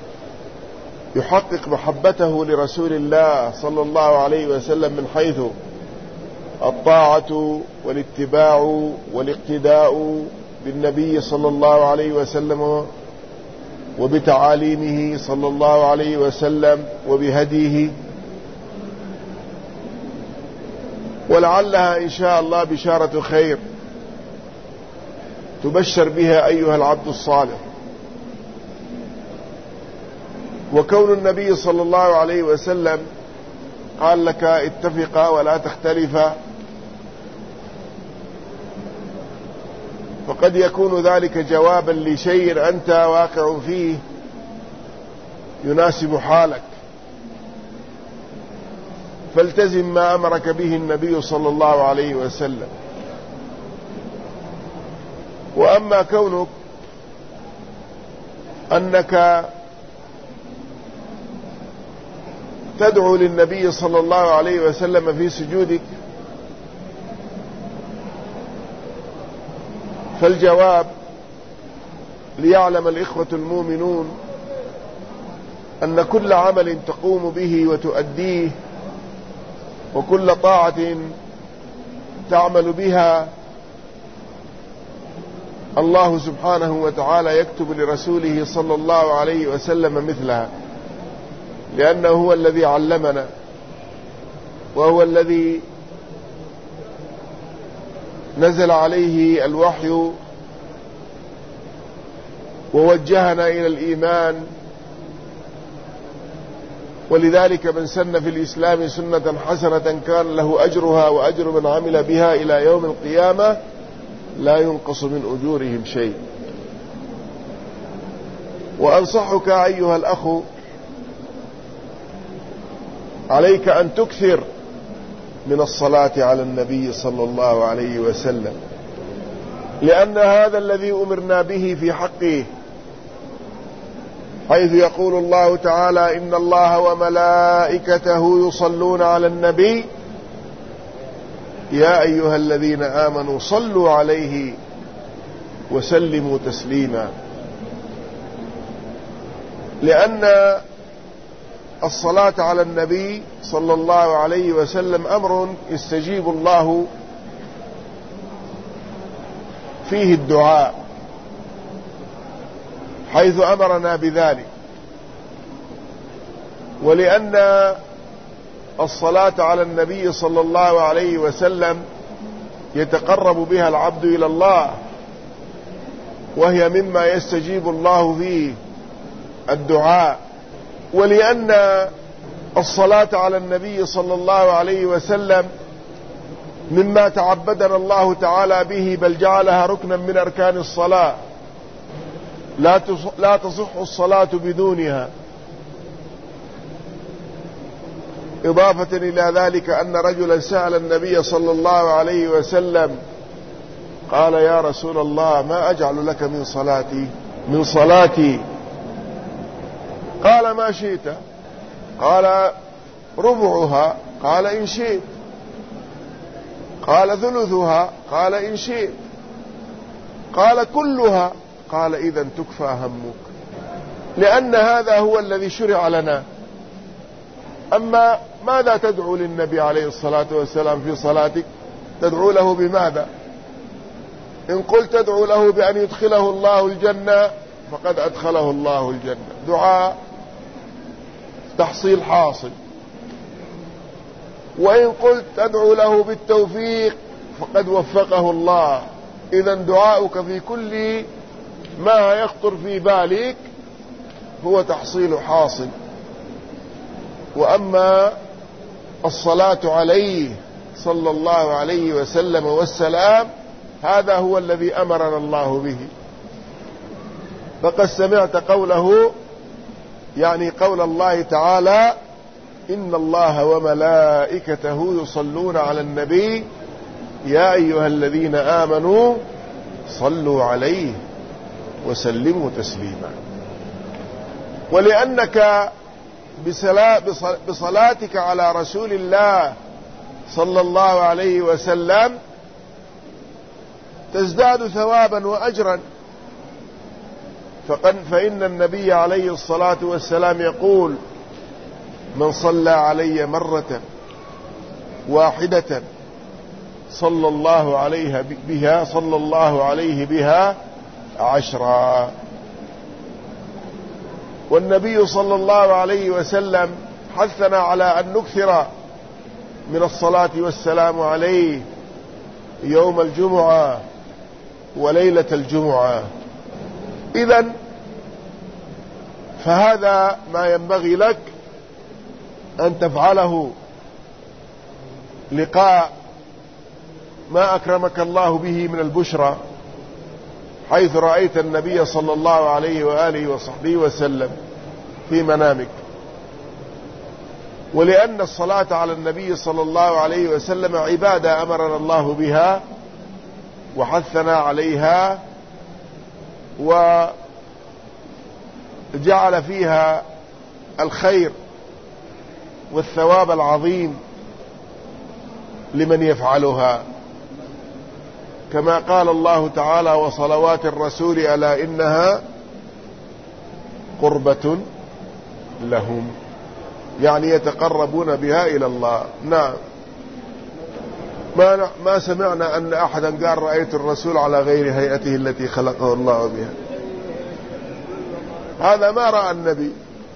A: يحقق محبته لرسول الله صلى الله عليه وسلم من حيث الطاعة والاتباع والاقتداء بالنبي صلى الله عليه وسلم وبتعاليمه صلى الله عليه وسلم وبهديه. ولعلها إن شاء الله بشارة خير تبشر بها أيها العبد الصالح. وكون النبي صلى الله عليه وسلم قال لك اتفقا ولا تختلفا، فقد يكون ذلك جوابا لشيء أنت واقع فيه يناسب حالك، فالتزم ما أمرك به النبي صلى الله عليه وسلم. وأما كونك أنك تدعو للنبي صلى الله عليه وسلم في سجودك، فالجواب ليعلم الإخوة المؤمنون أن كل عمل تقوم به وتؤديه وكل طاعة تعمل بها الله سبحانه وتعالى يكتب لرسوله صلى الله عليه وسلم مثلها، لأنه هو الذي علمنا وهو الذي نزل عليه الوحي ووجهنا إلى الإيمان. ولذلك من سن في الإسلام سنة حسنة كان له أجرها وأجر من عمل بها إلى يوم القيامة لا ينقص من أجورهم شيء. وأنصحك أيها الأخ عليك أن تكثر من الصلاة على النبي صلى الله عليه وسلم، لأن هذا الذي أمرنا به في حقه، حيث يقول الله تعالى إن الله وملائكته يصلون على النبي يا أيها الذين آمنوا صلوا عليه وسلموا تسليما. لأن الصلاة على النبي صلى الله عليه وسلم أمر يستجيب الله فيه الدعاء، حيث أمرنا بذلك. ولأن الصلاة على النبي صلى الله عليه وسلم يتقرب بها العبد إلى الله، وهي مما يستجيب الله فيه الدعاء. ولأن الصلاة على النبي صلى الله عليه وسلم مما تعبدنا الله تعالى به، بل جعلها ركنا من أركان الصلاة، لا تصح الصلاة بدونها. إضافة إلى ذلك أن رجلا سأل النبي صلى الله عليه وسلم قال يا رسول الله ما أجعل لك من صلاتي؟ قال ما شئت. قال ربعها؟ قال إن شئت. قال ثلثها؟ قال إن شئت. قال كلها؟ قال إذن تكفى همك، لأن هذا هو الذي شرع لنا. أما ماذا تدعو للنبي عليه الصلاة والسلام في صلاتك؟ تدعو له بماذا؟ إن قلت تدعو له بأن يدخله الله الجنة فقد أدخله الله الجنة، دعاء تحصيل حاصل. وإن قلت تدعو له بالتوفيق فقد وفقه الله، إذن دعاؤك في كل ما يخطر في بالك هو تحصيل حاصل. وأما الصلاة عليه صلى الله عليه وسلم والسلام هذا هو الذي أمرنا الله به. فقد سمعت قوله، يعني قول الله تعالى إن الله وملائكته يصلون على النبي يا أيها الذين آمنوا صلوا عليه وسلموا تسليما. ولأنك بصلاتك على رسول الله صلى الله عليه وسلم تزداد ثوابا وأجرا. فإن النبي عليه الصلاة والسلام يقول من صلى علي مرة واحدة صلى الله عليه بها 10. والنبي صلى الله عليه وسلم حثنا على أن نكثر من الصلاة والسلام عليه يوم الجمعة وليلة الجمعة. إذن فهذا ما ينبغي لك أن تفعله لقاء ما أكرمك الله به من البشرى، حيث رأيت النبي صلى الله عليه وآله وصحبه وسلم في منامك. ولأن الصلاة على النبي صلى الله عليه وسلم عبادة أمرنا الله بها وحثنا عليها وجعل فيها الخير والثواب العظيم لمن يفعلها، كما قال الله تعالى: وصلوات الرسول ألا إنها قربة لهم، يعني يتقربون بها إلى الله. نعم، ما سمعنا أن أحدا قال رأيت الرسول على غير هيئته التي خلقه الله بها. هذا ما رأى النبي،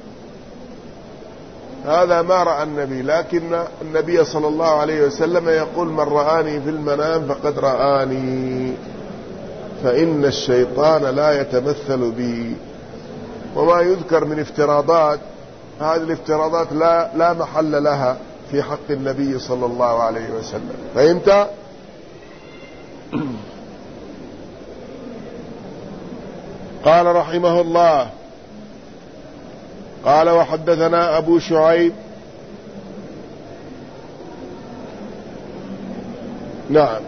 A: هذا ما رأى النبي، لكن النبي صلى الله عليه وسلم يقول: من رآني في المنام فقد رآني، فإن الشيطان لا يتمثل بي. وما يذكر من افتراضات، هذه الافتراضات لا محل لها في حق النبي صلى الله عليه وسلم. فهمت؟ قال رحمه الله: قال وحدثنا أبو شعيب. نعم.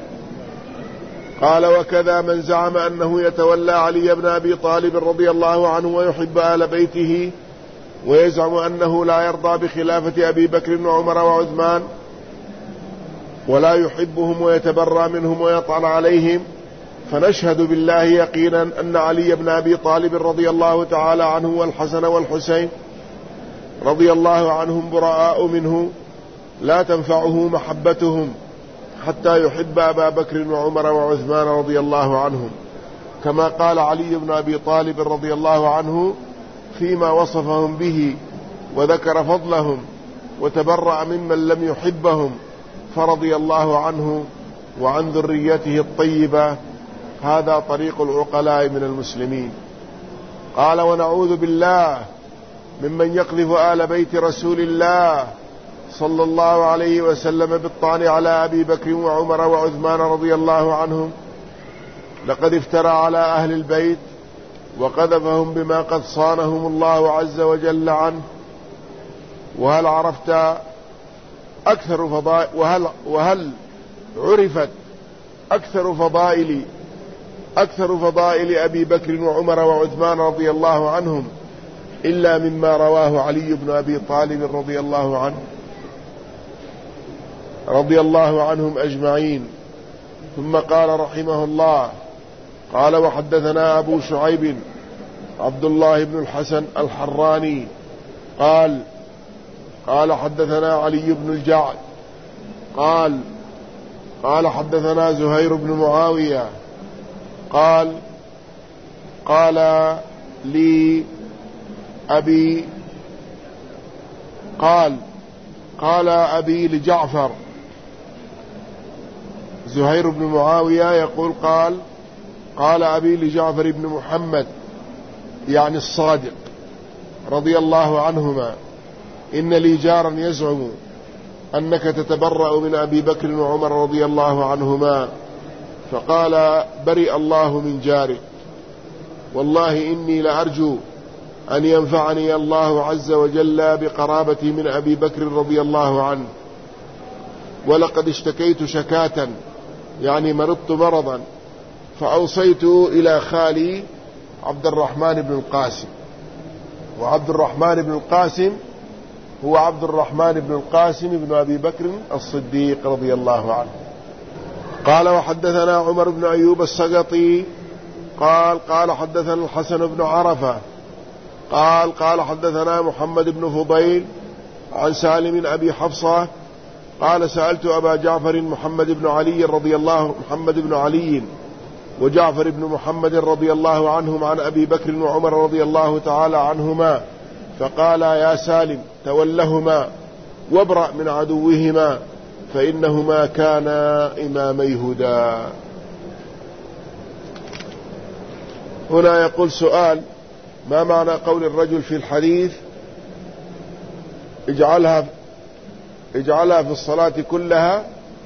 A: قال: وكذا من زعم أنه يتولى علي بن أبي طالب رضي الله عنه ويحب آل بيته، ويزعم أنه لا يرضى بخلافة أبي بكر وعمر وعثمان ولا يحبهم ويتبرى منهم ويطعن عليهم، فنشهد بالله يقينا أن علي بن أبي طالب رضي الله تعالى عنه والحسن والحسين رضي الله عنهم براء منه، لا تنفعه محبتهم حتى يحب أبا بكر وعمر وعثمان رضي الله عنهم، كما قال علي بن أبي طالب رضي الله عنه فيما وصفهم به وذكر فضلهم وتبرأ ممن لم يحبهم، فرضي الله عنه وعن ذريته الطيبة. هذا طريق العقلاء من المسلمين. قال: ونعوذ بالله ممن يقذف آل بيت رسول الله صلى الله عليه وسلم بالطعن على أبي بكر وعمر وعثمان رضي الله عنهم. لقد افترى على أهل البيت وقذفهم بما قد صانهم الله عز وجل عنه. وهل عرفت وهل عرفت أكثر فضائل أبي بكر وعمر وعثمان رضي الله عنهم إلا مما رواه علي بن أبي طالب رضي الله عنهم أجمعين. ثم قال رحمه الله: قال: وحدثنا أبو شعيب عبد الله بن الحسن الحراني قال حدثنا علي بن الجعد قال حدثنا زهير بن معاوية قال أبي لجعفر. زهير بن معاوية يقول قال أبي لجعفر بن محمد يعني الصادق رضي الله عنهما: إن لي جارا يزعم أنك تتبرأ من أبي بكر وعمر رضي الله عنهما، فقال: برئ الله من جارك، والله إني لأرجو أن ينفعني الله عز وجل بقرابتي من أبي بكر رضي الله عنه، ولقد اشتكيت شكاة، يعني مرضت مرضا، فأوصيت إلى خالي عبد الرحمن بن القاسم. وعبد الرحمن بن القاسم هو عبد الرحمن بن القاسم بن أبي بكر الصديق رضي الله عنه. قال: وحدثنا عمر بن أيوب السقطي قال حدثنا الحسن بن عرفة قال حدثنا محمد بن فضيل عن سالم أبي حفصة قال: سألت أبا جعفر محمد بن علي وجعفر بن محمد رضي الله عنهم عن أبي بكر وعمر رضي الله تعالى عنهما، فقال: يا سالم تولهما وابرأ من عدوهما فإنهما كانا إمامي هدى. هنا يقول سؤال: ما معنى قول الرجل في الحديث اجعلها في الصلاة كلها؟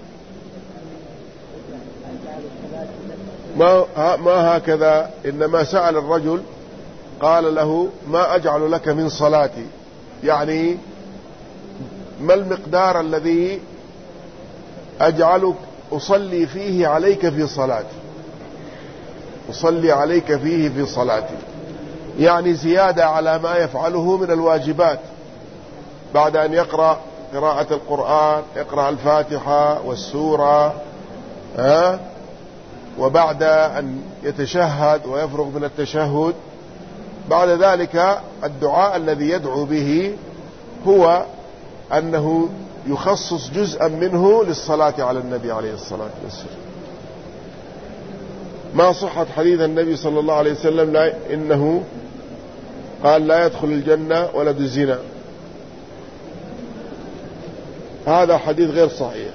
A: ما هكذا، إنما سأل الرجل قال له: ما أجعل لك من صلاتي، يعني ما المقدار الذي أجعلك أصلي فيه عليك في صلاتي، أصلي عليك فيه في صلاتي، يعني زيادة على ما يفعله من الواجبات. بعد أن يقرأ قراءة القرآن يقرأ الفاتحة والسورة، وبعد أن يتشهد ويفرغ من التشهد، بعد ذلك الدعاء الذي يدعو به هو أنه يخصص جزءا منه للصلاة على النبي عليه الصلاة والسلام. ما صحة حديث النبي صلى الله عليه وسلم إنه قال: لا يدخل الجنة ولد الزنا. هذا حديث غير صحيح،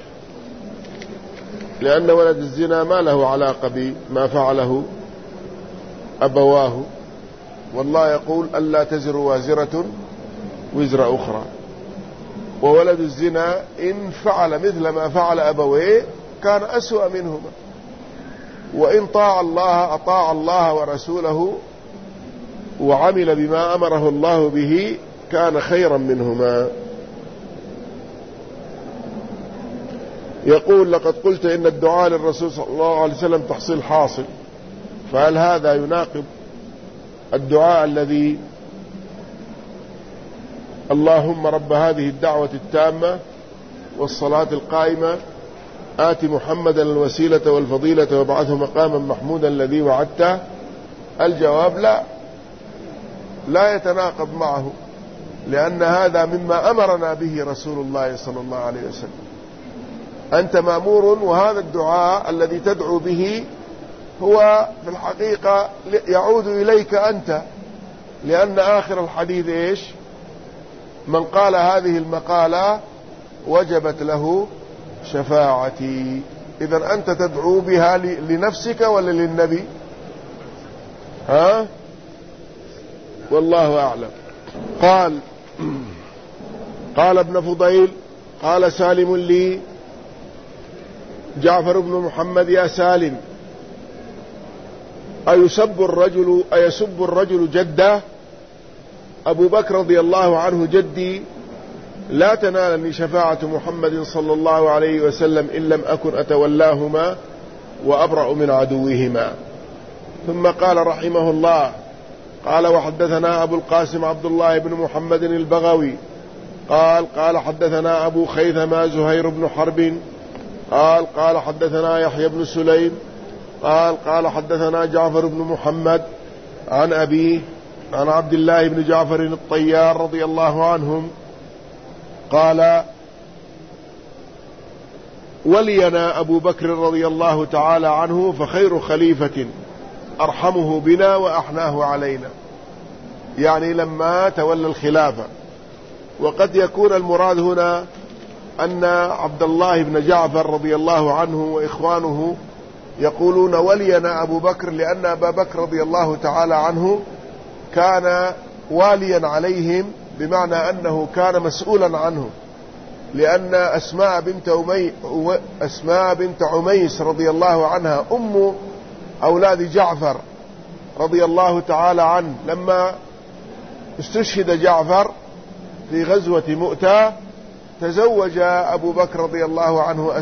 A: لأن ولد الزنا ما له علاقة بما فعله أبواه، والله يقول: ألا تزر وازرة وزر أخرى. وولد الزنا إن فعل مثل ما فعل أبويه كان أسوأ منهما، وإن أطاع الله ورسوله وعمل بما أمره الله به كان خيرا منهما. يقول: لقد قلت إن الدعاء للرسول صلى الله عليه وسلم تحصيل حاصل، فهل هذا يناقض الدعاء الذي: اللهم رب هذه الدعوة التامة والصلاة القائمة آت محمدا الوسيلة والفضيلة وابعثه مقاما محمودا الذي وعدته؟ الجواب: لا يتناقض معه، لأن هذا مما أمرنا به رسول الله صلى الله عليه وسلم. أنت مأمور، وهذا الدعاء الذي تدعو به هو في الحقيقة يعود إليك أنت، لأن آخر الحديث إيش؟ من قال هذه المقالة وجبت له شفاعتي. إذن أنت تدعو بها لنفسك ولا للنبي؟ والله أعلم. قال ابن فضيل: قال سالم لي: جعفر بن محمد يا سالم، أيسب الرجل جده؟ أبو بكر رضي الله عنه جدي، لا تنالني شفاعة محمد صلى الله عليه وسلم إن لم أكن أتولاهما وأبرأ من عدوهما. ثم قال رحمه الله: قال: وحدثنا أبو القاسم عبد الله بن محمد البغوي قال حدثنا أبو خيثمة زهير بن حرب قال حدثنا يحيى بن سليم قال حدثنا جعفر بن محمد عن أبيه عن عبد الله بن جعفر الطيار رضي الله عنهم قال: ولينا أبو بكر رضي الله تعالى عنه فخير خليفة أرحمه بنا وأحناه علينا، يعني لما تولى الخلافة. وقد يكون المراد هنا أن عبد الله بن جعفر رضي الله عنه وإخوانه يقولون: ولينا أبو بكر، لأن أبا بكر رضي الله تعالى عنه كان واليا عليهم، بمعنى أنه كان مسؤولا عنه، لأن أسماء بنت عميس رضي الله عنها أم أولاد جعفر رضي الله تعالى عنه، لما استشهد جعفر في غزوة مؤتة تزوج أبو بكر رضي الله عنه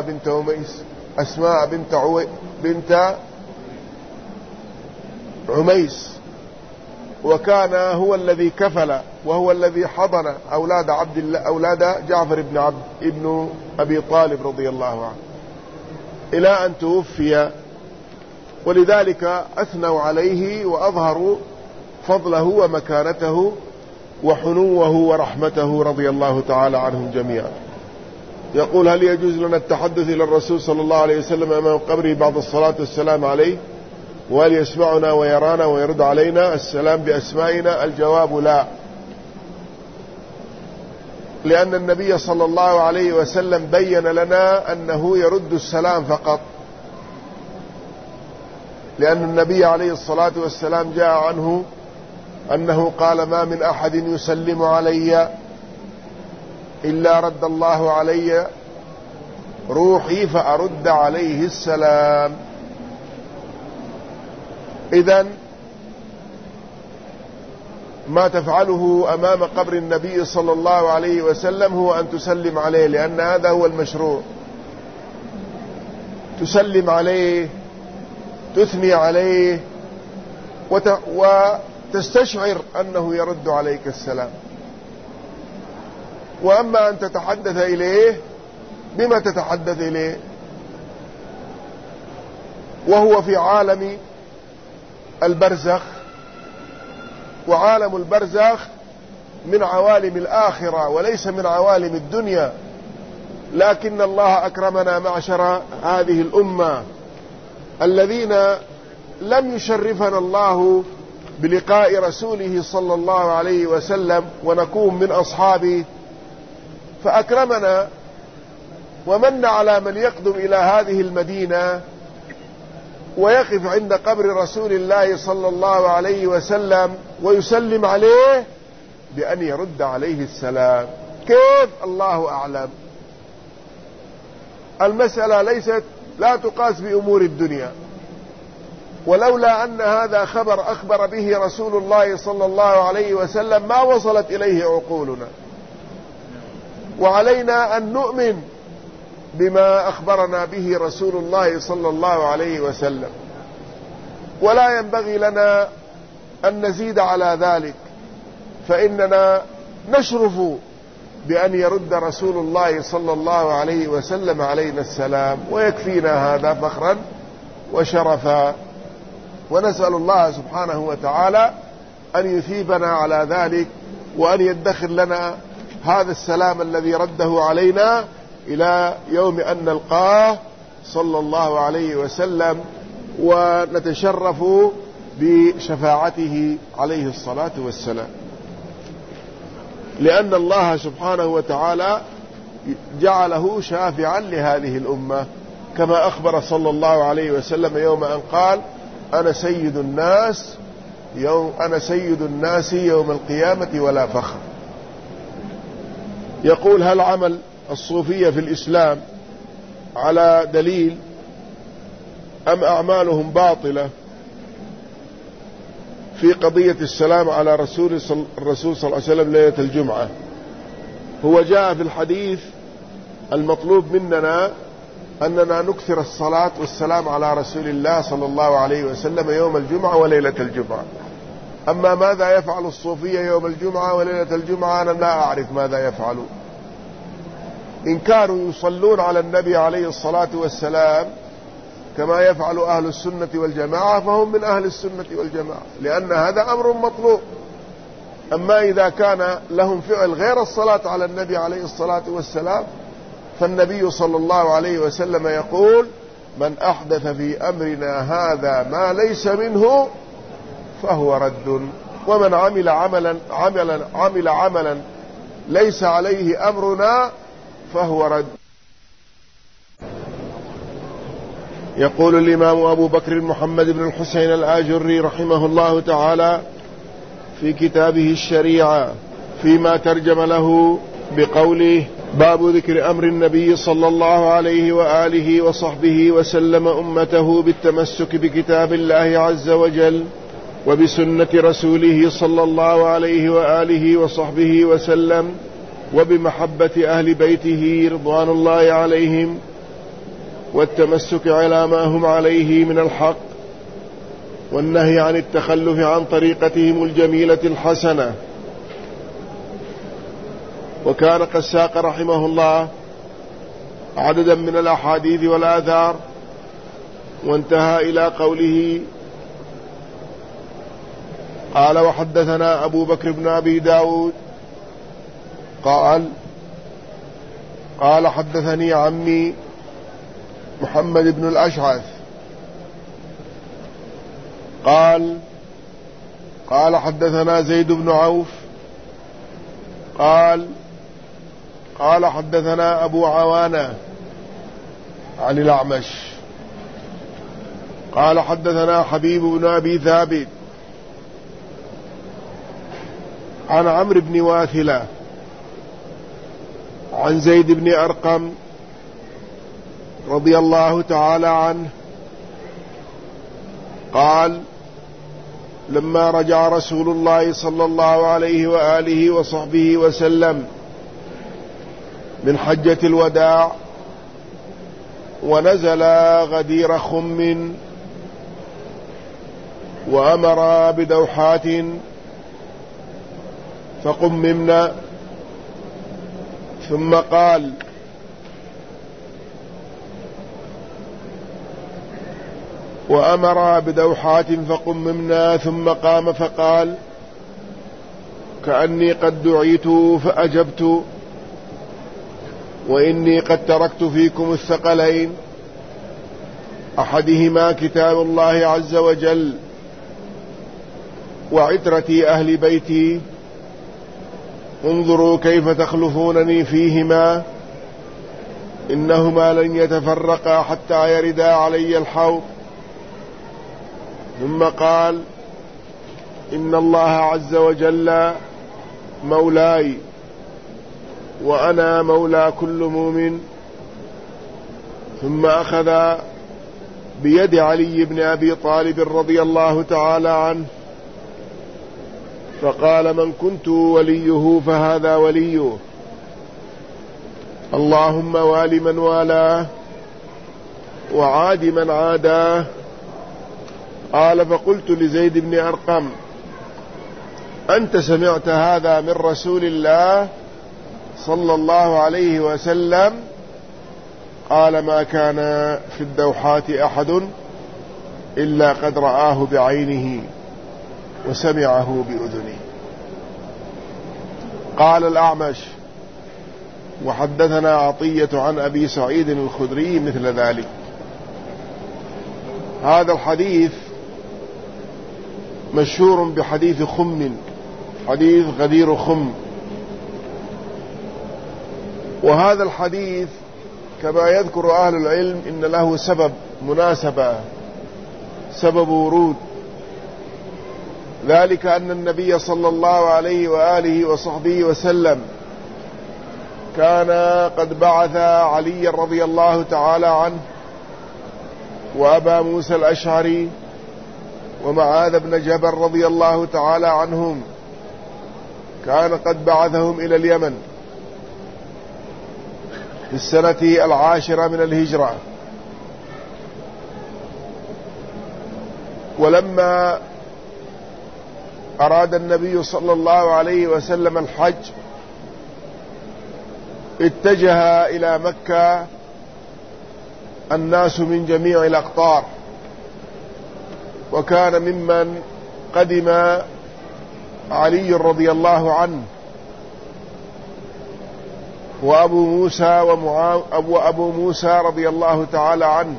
A: أسماء بنت عميس، وكان هو الذي كفل وهو الذي حضن أولاد جعفر ابن أبي طالب رضي الله عنه إلى أن توفي، ولذلك أثنوا عليه وأظهروا فضله ومكانته وحنوه ورحمته رضي الله تعالى عنهم جميعا. يقول: هل يجوز لنا التحدث إلى الرسول صلى الله عليه وسلم أمام قبره بعد الصلاة والسلام عليه؟ وهل يسمعنا ويرانا ويرد علينا السلام بأسمائنا؟ الجواب: لا. لأن النبي صلى الله عليه وسلم بين لنا أنه يرد السلام فقط، لأن النبي عليه الصلاة والسلام جاء عنه أنه قال: ما من أحد يسلم علي إلا رد الله علي روحي فأرد عليه السلام. إذن ما تفعله أمام قبر النبي صلى الله عليه وسلم هو أن تسلم عليه، لأن هذا هو المشروع. تسلم عليه، تثني عليه، وتستشعر أنه يرد عليك السلام. وأما أن تتحدث إليه، بما تتحدث إليه وهو في عالم البرزخ؟ وعالم البرزخ من عوالم الآخرة وليس من عوالم الدنيا، لكن الله أكرمنا معشر هذه الأمة الذين لم يشرفنا الله بلقاء رسوله صلى الله عليه وسلم ونكون من أصحابه، فأكرمنا ومن على من يقدم إلى هذه المدينة ويقف عند قبر رسول الله صلى الله عليه وسلم ويسلم عليه بأن يرد عليه السلام. كيف؟ الله أعلم. المسألة لا تقاس بأمور الدنيا، ولولا أن هذا خبر أخبر به رسول الله صلى الله عليه وسلم ما وصلت إليه عقولنا، وعلينا أن نؤمن بما أخبرنا به رسول الله صلى الله عليه وسلم، ولا ينبغي لنا أن نزيد على ذلك، فإننا نشرف بأن يرد رسول الله صلى الله عليه وسلم علينا السلام، ويكفينا هذا فخرا وشرفا. ونسأل الله سبحانه وتعالى أن يثيبنا على ذلك، وأن يدخر لنا هذا السلام الذي رده علينا إلى يوم أن نلقاه صلى الله عليه وسلم، ونتشرف بشفاعته عليه الصلاة والسلام، لأن الله سبحانه وتعالى جعله شافعا لهذه الأمة، كما أخبر صلى الله عليه وسلم يوم أن قال: أنا سيد الناس يوم القيامة ولا فخر. يقول: هل عمل الصوفية في الإسلام على دليل أم أعمالهم باطلة في قضية السلام على الرسول صلى الله عليه وسلم ليلة الجمعة؟ هو جاء في الحديث المطلوب مننا أننا نكثر الصلاة والسلام على رسول الله صلى الله عليه وسلم يوم الجمعة وليلة الجمعة. أما ماذا يفعل الصوفية يوم الجمعة وليلة الجمعة أنا لا أعرف ماذا يفعلون. إن كانوا يصلون على النبي عليه الصلاة والسلام كما يفعل أهل السنة والجماعة فهم من أهل السنة والجماعة، لأن هذا أمر مطلوب. أما إذا كان لهم فعل غير الصلاة على النبي عليه الصلاة والسلام، فالنبي صلى الله عليه وسلم يقول: من أحدث في أمرنا هذا ما ليس منه فهو رد، ومن عمل عملا ليس عليه أمرنا فهو رد. يقول الإمام أبو بكر محمد بن الحسين الآجري رحمه الله تعالى في كتابه الشريعة فيما ترجم له بقوله: باب ذكر أمر النبي صلى الله عليه وآله وصحبه وسلم أمته بالتمسك بكتاب الله عز وجل وبسنة رسوله صلى الله عليه وآله وصحبه وسلم، وبمحبة أهل بيته رضوان الله عليهم، والتمسك على ما هم عليه من الحق، والنهي عن التخلف عن طريقتهم الجميلة الحسنة. وكان قد ساق رحمه الله عددا من الأحاديث والآثار، وانتهى إلى قوله: قال: وحدثنا أبو بكر بن أبي داود قال حدثني عمي محمد بن الأشعث قال حدثنا زيد بن عوف قال حدثنا أبو عوانة عن الأعمش قال حدثنا حبيب بن أبي ثابت عن عمرو بن واثلة عن زيد بن أرقم رضي الله تعالى عنه قال لما رجع رسول الله صلى الله عليه وآله وصحبه وسلم من حجة الوداع ونزل غدير خم وأمر بدوحات فقممنا ثم قال وأمر بدوحات فقممنا ثم قام فقال كأني قد دعيت فأجبت وإني قد تركت فيكم الثقلين أحدهما كتاب الله عز وجل وعترتي أهل بيتي انظروا كيف تخلفونني فيهما إنهما لن يتفرقا حتى يردا علي الحوض ثم قال إن الله عز وجل مولاي وأنا مولى كل مؤمن ثم أخذ بيد علي بن أبي طالب رضي الله تعالى عنه فقال من كنت وليه فهذا وليه اللهم وال من والاه وعاد من عاداه قال فقلت لزيد بن أرقم أنت سمعت هذا من رسول الله صلى الله عليه وسلم؟ قال ما كان في الدوحات أحد إلا قد رآه بعينه وسمعه بأذنه. قال الأعمش وحدثنا عطية عن أبي سعيد الخدري مثل ذلك. هذا الحديث مشهور بحديث خم، حديث غدير خم، وهذا الحديث كما يذكر أهل العلم إن له سبب مناسبة، سبب ورود، ذلك أن النبي صلى الله عليه وآله وصحبه وسلم كان قد بعث علي رضي الله تعالى عنه وأبا موسى الأشعري ومعاذ بن جبل رضي الله تعالى عنهم، كان قد بعثهم إلى اليمن في السنة 10 من الهجرة. ولما أراد النبي صلى الله عليه وسلم الحج اتجه إلى مكة الناس من جميع الأقطار، وكان ممن قدم علي رضي الله عنه وأبو موسى رضي الله تعالى عنه.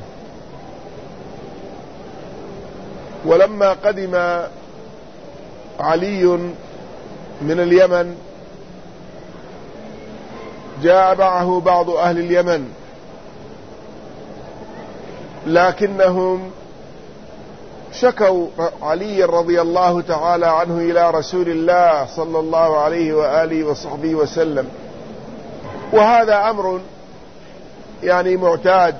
A: ولما قدم علي من اليمن جاء معه بعض أهل اليمن، لكنهم شكوا علي رضي الله تعالى عنه إلى رسول الله صلى الله عليه وآله وصحبه وسلم، وهذا أمر يعني معتاد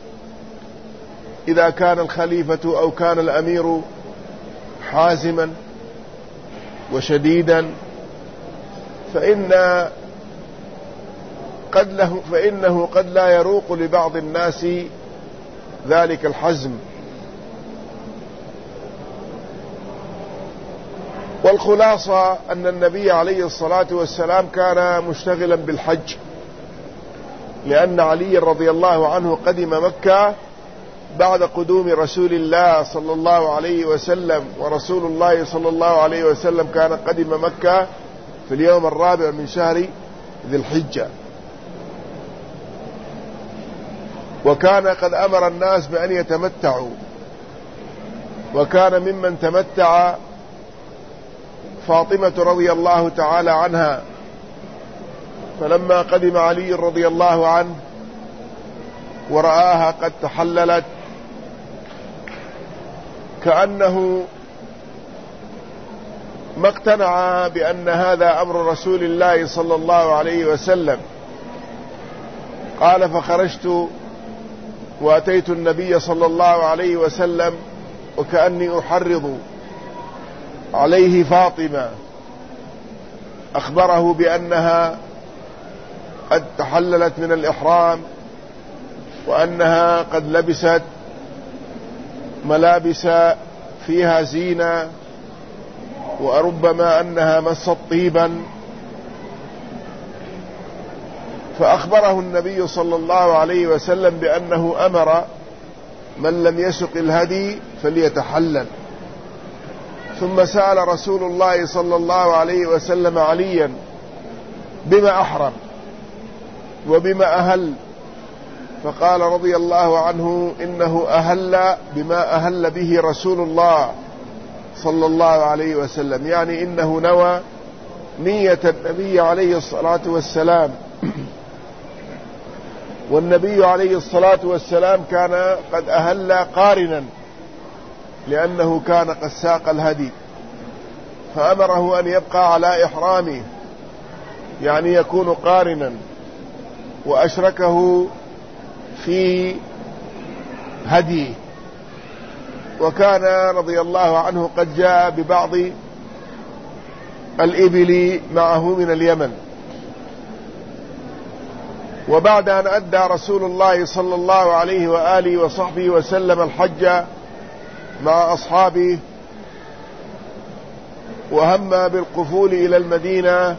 A: إذا كان الخليفة أو كان الأمير حازما وشديدا فإنه قد لا يروق لبعض الناس ذلك الحزم. والخلاصة أن النبي عليه الصلاة والسلام كان مشتغلا بالحج، لأن علي رضي الله عنه قدم مكة بعد قدوم رسول الله صلى الله عليه وسلم، ورسول الله صلى الله عليه وسلم كان قدم مكة في اليوم 4 من شهر ذي الحجة، وكان قد أمر الناس بأن يتمتعوا، وكان ممن تمتع فاطمة رضي الله تعالى عنها فلما قدم علي رضي الله عنه ورآها قد تحللت كأنه ما اقتنع بأن هذا أمر رسول الله صلى الله عليه وسلم. قال: فخرجت وأتيت النبي صلى الله عليه وسلم وكأني أحرض عليه فاطمة، أخبره بأنها قد تحللت من الإحرام وأنها قد لبست ملابس فيها زينة وربما أنها مست طيبا. فأخبره النبي صلى الله عليه وسلم بأنه أمر من لم يسق الهدي فليتحلل. ثم سأل رسول الله صلى الله عليه وسلم عليا: بما أحرم وبما أهل؟ فقال رضي الله عنه: إنه أهل بما أهل به رسول الله صلى الله عليه وسلم، يعني إنه نوى نية النبي عليه الصلاة والسلام. والنبي عليه الصلاة والسلام كان قد أهل قارنا لأنه كان قد ساق الهدي، فأمره أن يبقى على إحرامه، يعني يكون قارنا، وأشركه في هديه. وكان رضي الله عنه قد جاء ببعض الإبل معه من اليمن. وبعد أن أدى رسول الله صلى الله عليه وآله وصحبه وسلم الحج مع أصحابه وهم بالقفول إلى المدينة،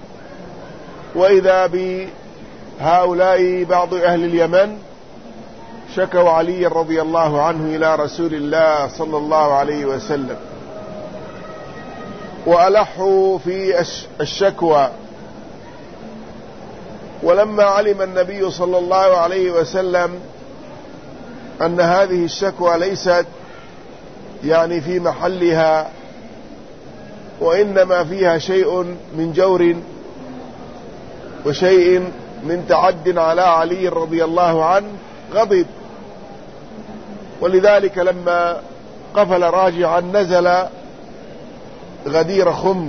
A: وإذا بهؤلاء بعض أهل اليمن شكوا علي رضي الله عنه إلى رسول الله صلى الله عليه وسلم وألحوا في الشكوى. ولما علم النبي صلى الله عليه وسلم أن هذه الشكوى ليست يعني في محلها، وإنما فيها شيء من جور وشيء من تعد على علي رضي الله عنه، غضب. ولذلك لما قفل راجعا نزل غدير خم.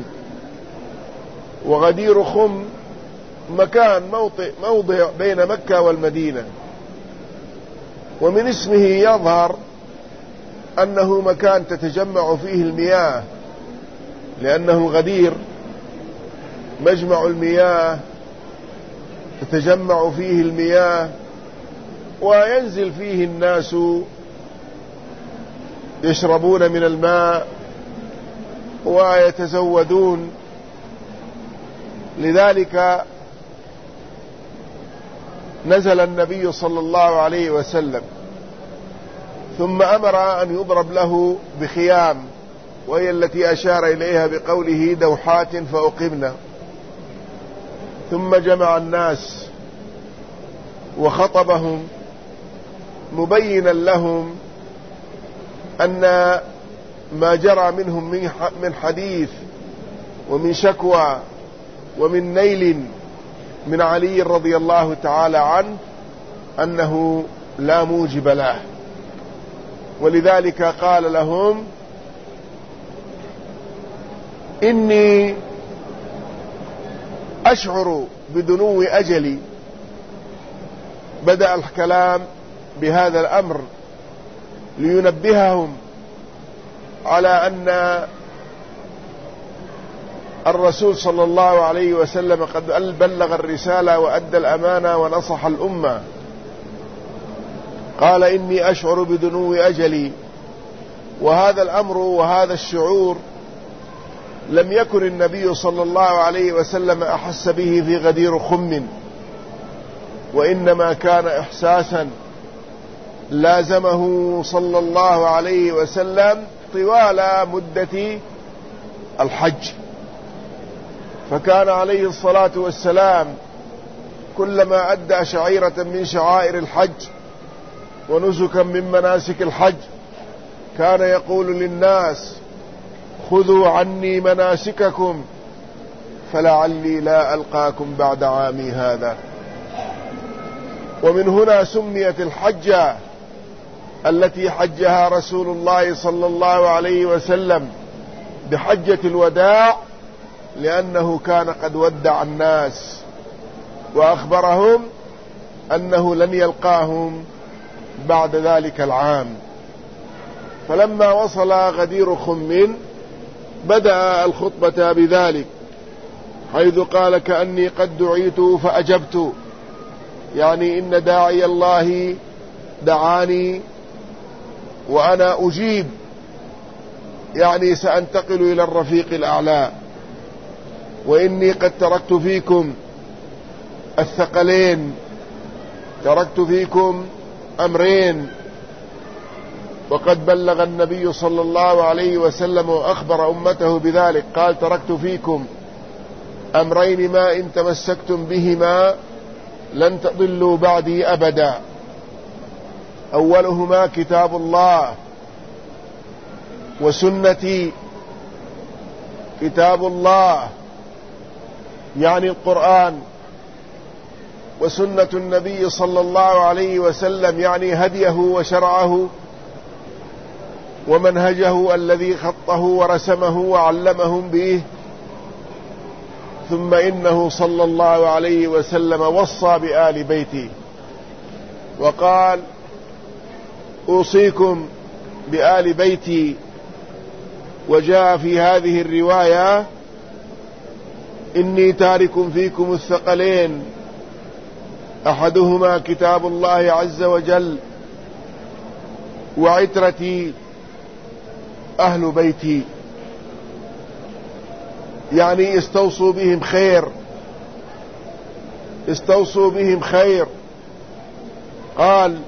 A: وغدير خم مكان موضع بين مكة والمدينة، ومن اسمه يظهر أنه مكان تتجمع فيه المياه، لأنه الغدير مجمع المياه تتجمع فيه المياه وينزل فيه الناس يشربون من الماء ويتزودون. لذلك نزل النبي صلى الله عليه وسلم، ثم أمر أن يضرب له بخيام، وهي التي أشار إليها بقوله: دوحات فأقمنا. ثم جمع الناس وخطبهم مبينا لهم أن ما جرى منهم من حديث ومن شكوى ومن نيل من علي رضي الله تعالى عنه أنه لا موجب له. ولذلك قال لهم: إني أشعر بدنو أجلي. بدأ الكلام بهذا الأمر لينبههم على أن الرسول صلى الله عليه وسلم قد بلغ الرسالة وأدى الأمانة ونصح الأمة. قال: إني أشعر بدنو أجلي. وهذا الأمر وهذا الشعور لم يكن النبي صلى الله عليه وسلم أحس به في غدير خم، وإنما كان إحساسا لازمه صلى الله عليه وسلم طوال مدة الحج. فكان عليه الصلاة والسلام كلما أدى شعيرة من شعائر الحج ونسكا من مناسك الحج كان يقول للناس: خذوا عني مناسككم فلعلي لا ألقاكم بعد عامي هذا. ومن هنا سميت الحجة التي حجها رسول الله صلى الله عليه وسلم بحجة الوداع، لأنه كان قد ودع الناس وأخبرهم أنه لن يلقاهم بعد ذلك العام. فلما وصل غدير خم بدأ الخطبة بذلك، حيث قال: كأني قد دعيت فأجبت، يعني إن داعي الله دعاني وأنا أجيب، يعني سأنتقل إلى الرفيق الأعلى. وإني قد تركت فيكم الثقلين، تركت فيكم أمرين. وقد بلغ النبي صلى الله عليه وسلم وأخبر أمته بذلك، قال: تركت فيكم أمرين ما إن تمسكتم بهما لن تضلوا بعدي أبدا. أولهما كتاب الله وسنتي. كتاب الله يعني القرآن، وسنة النبي صلى الله عليه وسلم يعني هديه وشرعه ومنهجه الذي خطه ورسمه وعلمهم به. ثم إنه صلى الله عليه وسلم وصى بآل بيته وقال: أوصيكم بآل بيتي. وجاء في هذه الرواية: إني تارك فيكم الثقلين، أحدهما كتاب الله عز وجل، وعترتي أهل بيتي، يعني استوصوا بهم خير، استوصوا بهم خير. قال: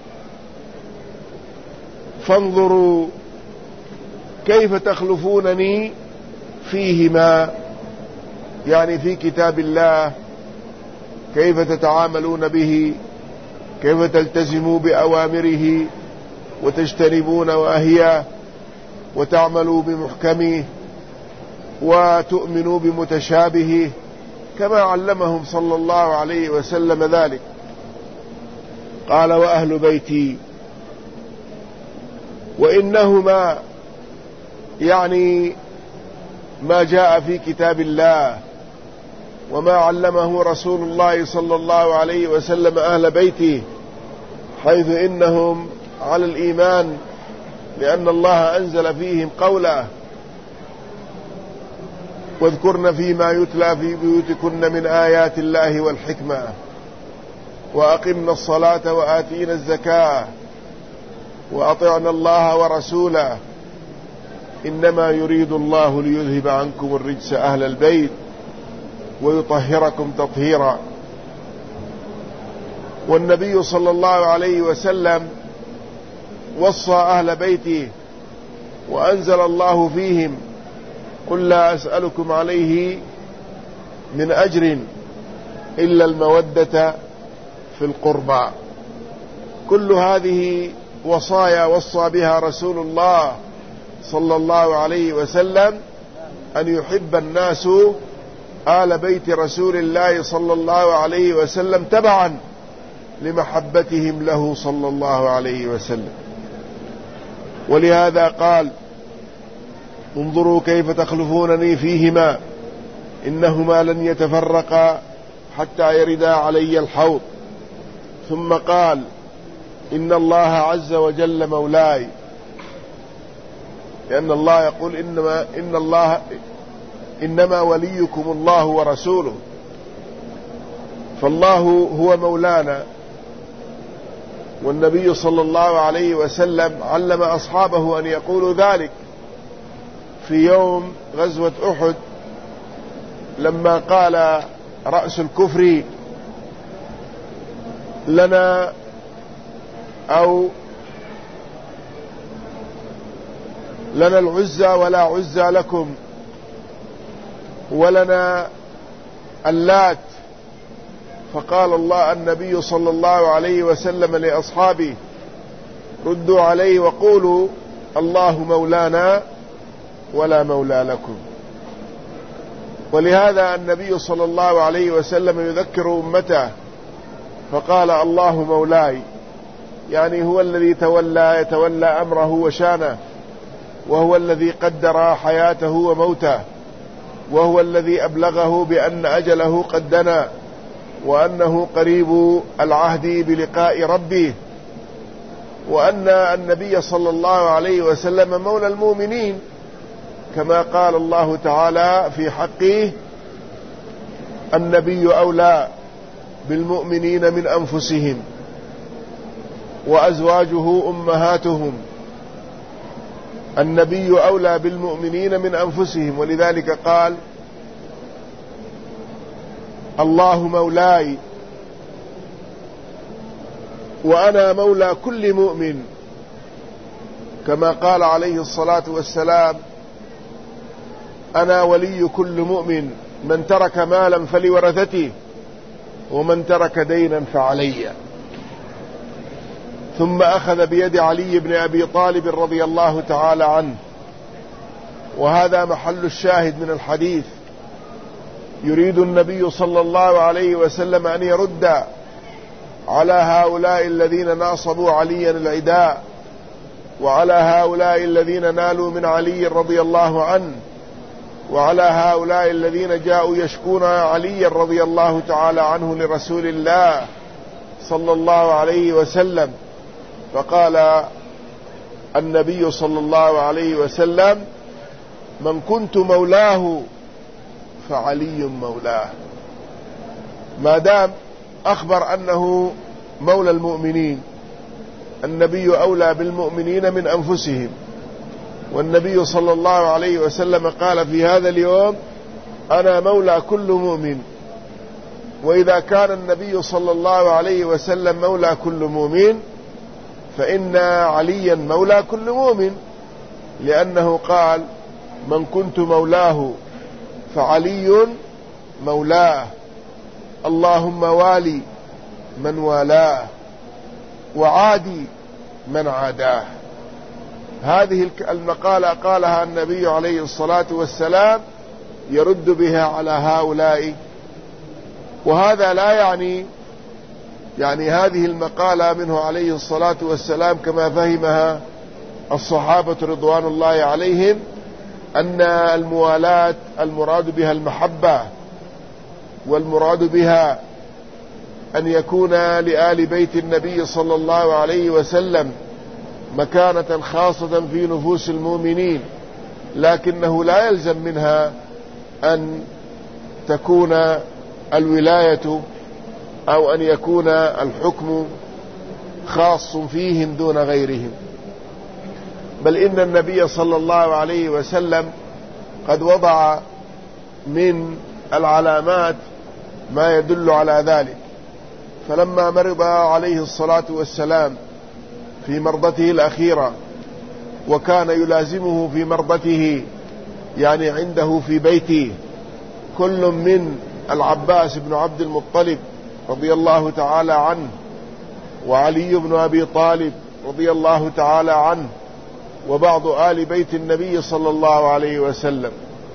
A: فانظروا كيف تخلفونني فيهما، يعني في كتاب الله كيف تتعاملون به، كيف تلتزموا بأوامره وتجتنبون نواهيه، وتعملوا بمحكمه وتؤمنوا بمتشابهه، كما علمهم صلى الله عليه وسلم ذلك. قال: وأهل بيتي. وإنهما يعني ما جاء في كتاب الله وما علمه رسول الله صلى الله عليه وسلم أهل بيته، حيث إنهم على الإيمان، لأن الله أنزل فيهم قوله: واذكرن فيما يتلى في بيوتكن من آيات الله والحكمة وأقمنا الصلاة وآتينا الزكاة وأطعنا الله ورسوله إنما يريد الله ليذهب عنكم الرجس أهل البيت ويطهركم تطهيرا. والنبي صلى الله عليه وسلم وصى أهل بيته وأنزل الله فيهم: قل لا أسألكم عليه من أجر إلا المودة في القربى. كل هذه وصايا وصى بها رسول الله صلى الله عليه وسلم، أن يحب الناس آل بيت رسول الله صلى الله عليه وسلم تبعا لمحبتهم له صلى الله عليه وسلم. ولهذا قال: انظروا كيف تخلفونني فيهما إنهما لن يتفرقا حتى يردا علي الحوض. ثم قال: إن الله عز وجل مولاي، لأن الله يقول: إنما وليكم الله ورسوله، فالله هو مولانا. والنبي صلى الله عليه وسلم علم أصحابه أن يقولوا ذلك في يوم غزوة أحد، لما قال رأس الكفر: لنا العزى ولا عزى لكم، ولنا اللات. فقال النبي صلى الله عليه وسلم لأصحابه: ردوا عليه وقولوا الله مولانا ولا مولى لكم. ولهذا النبي صلى الله عليه وسلم يذكر أمته فقال الله مولاي، يعني هو الذي يتولى أمره وشانه، وهو الذي قدر حياته وموته، وهو الذي أبلغه بأن أجله قد دنا، وأنه قريب العهد بلقاء ربه، وأن النبي صلى الله عليه وسلم مولى المؤمنين، كما قال الله تعالى في حقه: النبي أولى بالمؤمنين من أنفسهم وأزواجه أمهاتهم. النبي أولى بالمؤمنين من أنفسهم، ولذلك قال: الله مولاي وأنا مولى كل مؤمن، كما قال عليه الصلاة والسلام: أنا ولي كل مؤمن، من ترك مالا فلورثته، ومن ترك دينا فعلي. ثم أخذ بيد علي بن أبي طالب رضي الله تعالى عنه، وهذا محل الشاهد من الحديث. يريد النبي صلى الله عليه وسلم أن يرد على هؤلاء الذين ناصبوا عليا العداء، وعلى هؤلاء الذين نالوا من علي رضي الله عنه، وعلى هؤلاء الذين جاءوا يشكون علي رضي الله تعالى عنه لرسول الله صلى الله عليه وسلم. فقال النبي صلى الله عليه وسلم: من كنت مولاه فعلي مولاه. ما دام أخبر أنه مولى المؤمنين، النبي أولى بالمؤمنين من أنفسهم، والنبي صلى الله عليه وسلم قال في هذا اليوم: أنا مولى كل مؤمن. وإذا كان النبي صلى الله عليه وسلم مولى كل مؤمن، فإن عليا مولى كل مؤمن، لأنه قال: من كنت مولاه فعلي مولاه، اللهم والي من والاه وعادي من عاداه. هذه المقالة قالها النبي عليه الصلاة والسلام يرد بها على هؤلاء. وهذا لا يعني هذه المقالة منه عليه الصلاة والسلام كما فهمها الصحابة رضوان الله عليهم، أن الموالاة المراد بها المحبة، والمراد بها أن يكون لآل بيت النبي صلى الله عليه وسلم مكانة خاصة في نفوس المؤمنين، لكنه لا يلزم منها أن تكون الولاية أو أن يكون الحكم خاص فيهم دون غيرهم، بل إن النبي صلى الله عليه وسلم قد وضع من العلامات ما يدل على ذلك. فلما مرض عليه الصلاة والسلام في مرضته الأخيرة، وكان يلازمه في مرضته يعني عنده في بيته كل من العباس بن عبد المطلب رضي الله تعالى عنه، وعلي بن أبي طالب رضي الله تعالى عنه، وبعض آل بيت النبي صلى الله عليه وسلم.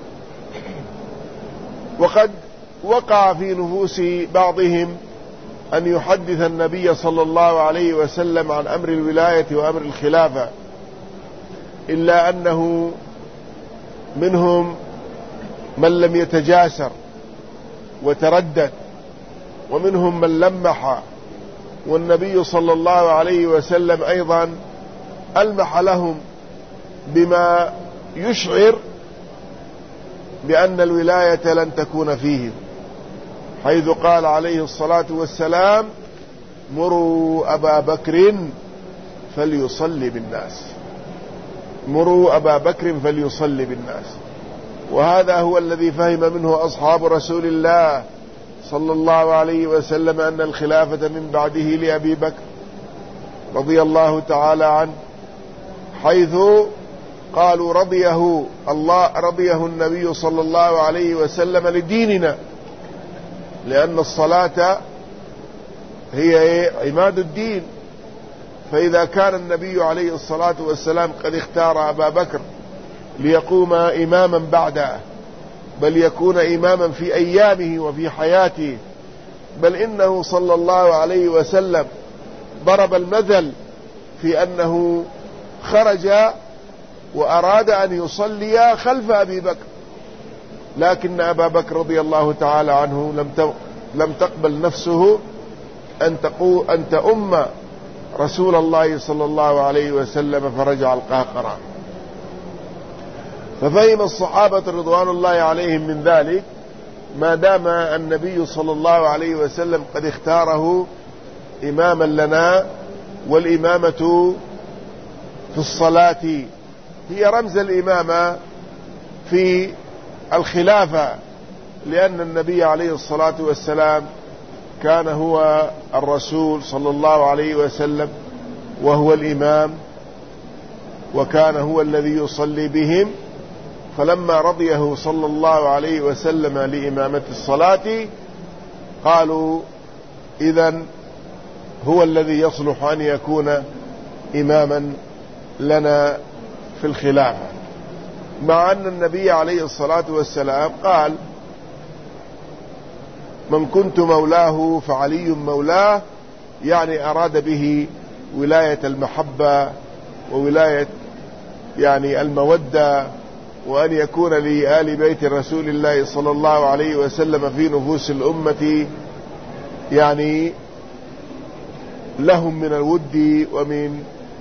A: وقد وقع في نفوس بعضهم أن يحدث النبي صلى الله عليه وسلم عن أمر الولاية وأمر الخلافة، إلا أنه منهم من لم يتجاسر وتردد، ومنهم من لمح، والنبي صلى الله عليه وسلم أيضا ألمح لهم بما يشعر بأن الولاية لن تكون فيهم، حيث قال عليه الصلاة والسلام: مروا أبا بكر فليصلي بالناس، مروا أبا بكر فليصلي بالناس. وهذا هو الذي فهم منه أصحاب رسول الله صلى الله عليه وسلم أن الخلافة من بعده لأبي بكر رضي الله تعالى عنه، حيث قالوا رضيه النبي صلى الله عليه وسلم لديننا، لأن الصلاة هي عماد الدين. فإذا كان النبي عليه الصلاة والسلام قد اختار أبا بكر ليقوم إماما بعده، بل يكون إماما في أيامه وفي حياته، بل إنه صلى الله عليه وسلم ضرب المثل في أنه خرج وأراد أن يصلي خلف أبي بكر، لكن أبا بكر رضي الله تعالى عنه لم تقبل نفسه أن تؤم رسول الله صلى الله عليه وسلم، فرجع القهقرة. ففهم الصحابة رضوان الله عليهم من ذلك ما دام النبي صلى الله عليه وسلم قد اختاره إماما لنا، والإمامة في الصلاة هي رمز الإمامة في الخلافة، لأن النبي عليه الصلاة والسلام كان هو الرسول صلى الله عليه وسلم وهو الإمام، وكان هو الذي يصلي بهم، فلما رضيه صلى الله عليه وسلم لإمامة الصلاة قالوا إذن هو الذي يصلح أن يكون إماما لنا في الخلافة، مع أن النبي عليه الصلاة والسلام قال من كنت مولاه فعلي مولاه، يعني أراد به ولاية المحبة وولاية يعني المودة، وأن يكون لآل بيت رسول الله صلى الله عليه وسلم في نفوس الأمة يعني لهم من الود ومن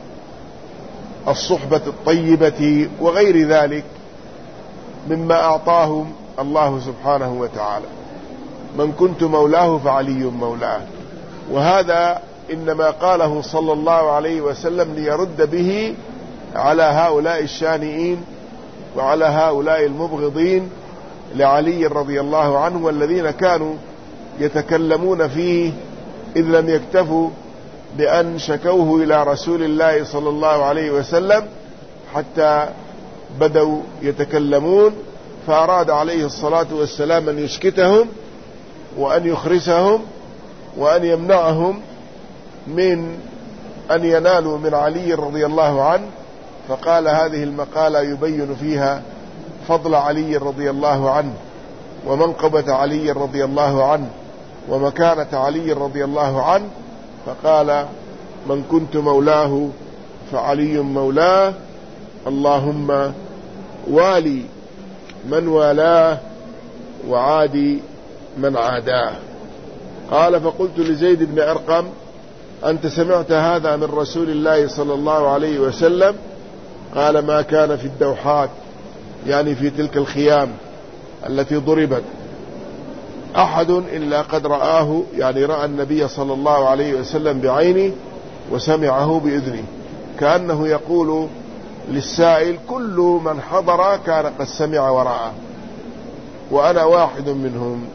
A: الصحبة الطيبة وغير ذلك مما أعطاهم الله سبحانه وتعالى. من كنت مولاه فعلي مولاه، وهذا إنما قاله صلى الله عليه وسلم ليرد به على هؤلاء الشانئين وعلى هؤلاء المبغضين لعلي رضي الله عنه، والذين كانوا يتكلمون فيه إذ لم يكتفوا بأن شكوه إلى رسول الله صلى الله عليه وسلم حتى بدوا يتكلمون، فأراد عليه الصلاة والسلام أن يسكتهم وأن يخرسهم وأن يمنعهم من أن ينالوا من علي رضي الله عنه، فقال هذه المقالة يبين فيها فضل علي رضي الله عنه ومنقبة علي رضي الله عنه ومكانة علي رضي الله عنه، فقال من كنت مولاه فعلي مولاه، اللهم والي من والاه وعادي من عاداه. قال فقلت لزيد بن أرقم أنت سمعت هذا من رسول الله صلى الله عليه وسلم؟ قال ما كان في الدوحات، يعني في تلك الخيام التي ضربت، أحد إلا قد رآه، يعني رأى النبي صلى الله عليه وسلم بعينه وسمعه بإذنه، كأنه يقول للسائل كل من حضر كان قد سمع ورأى، وأنا واحد منهم.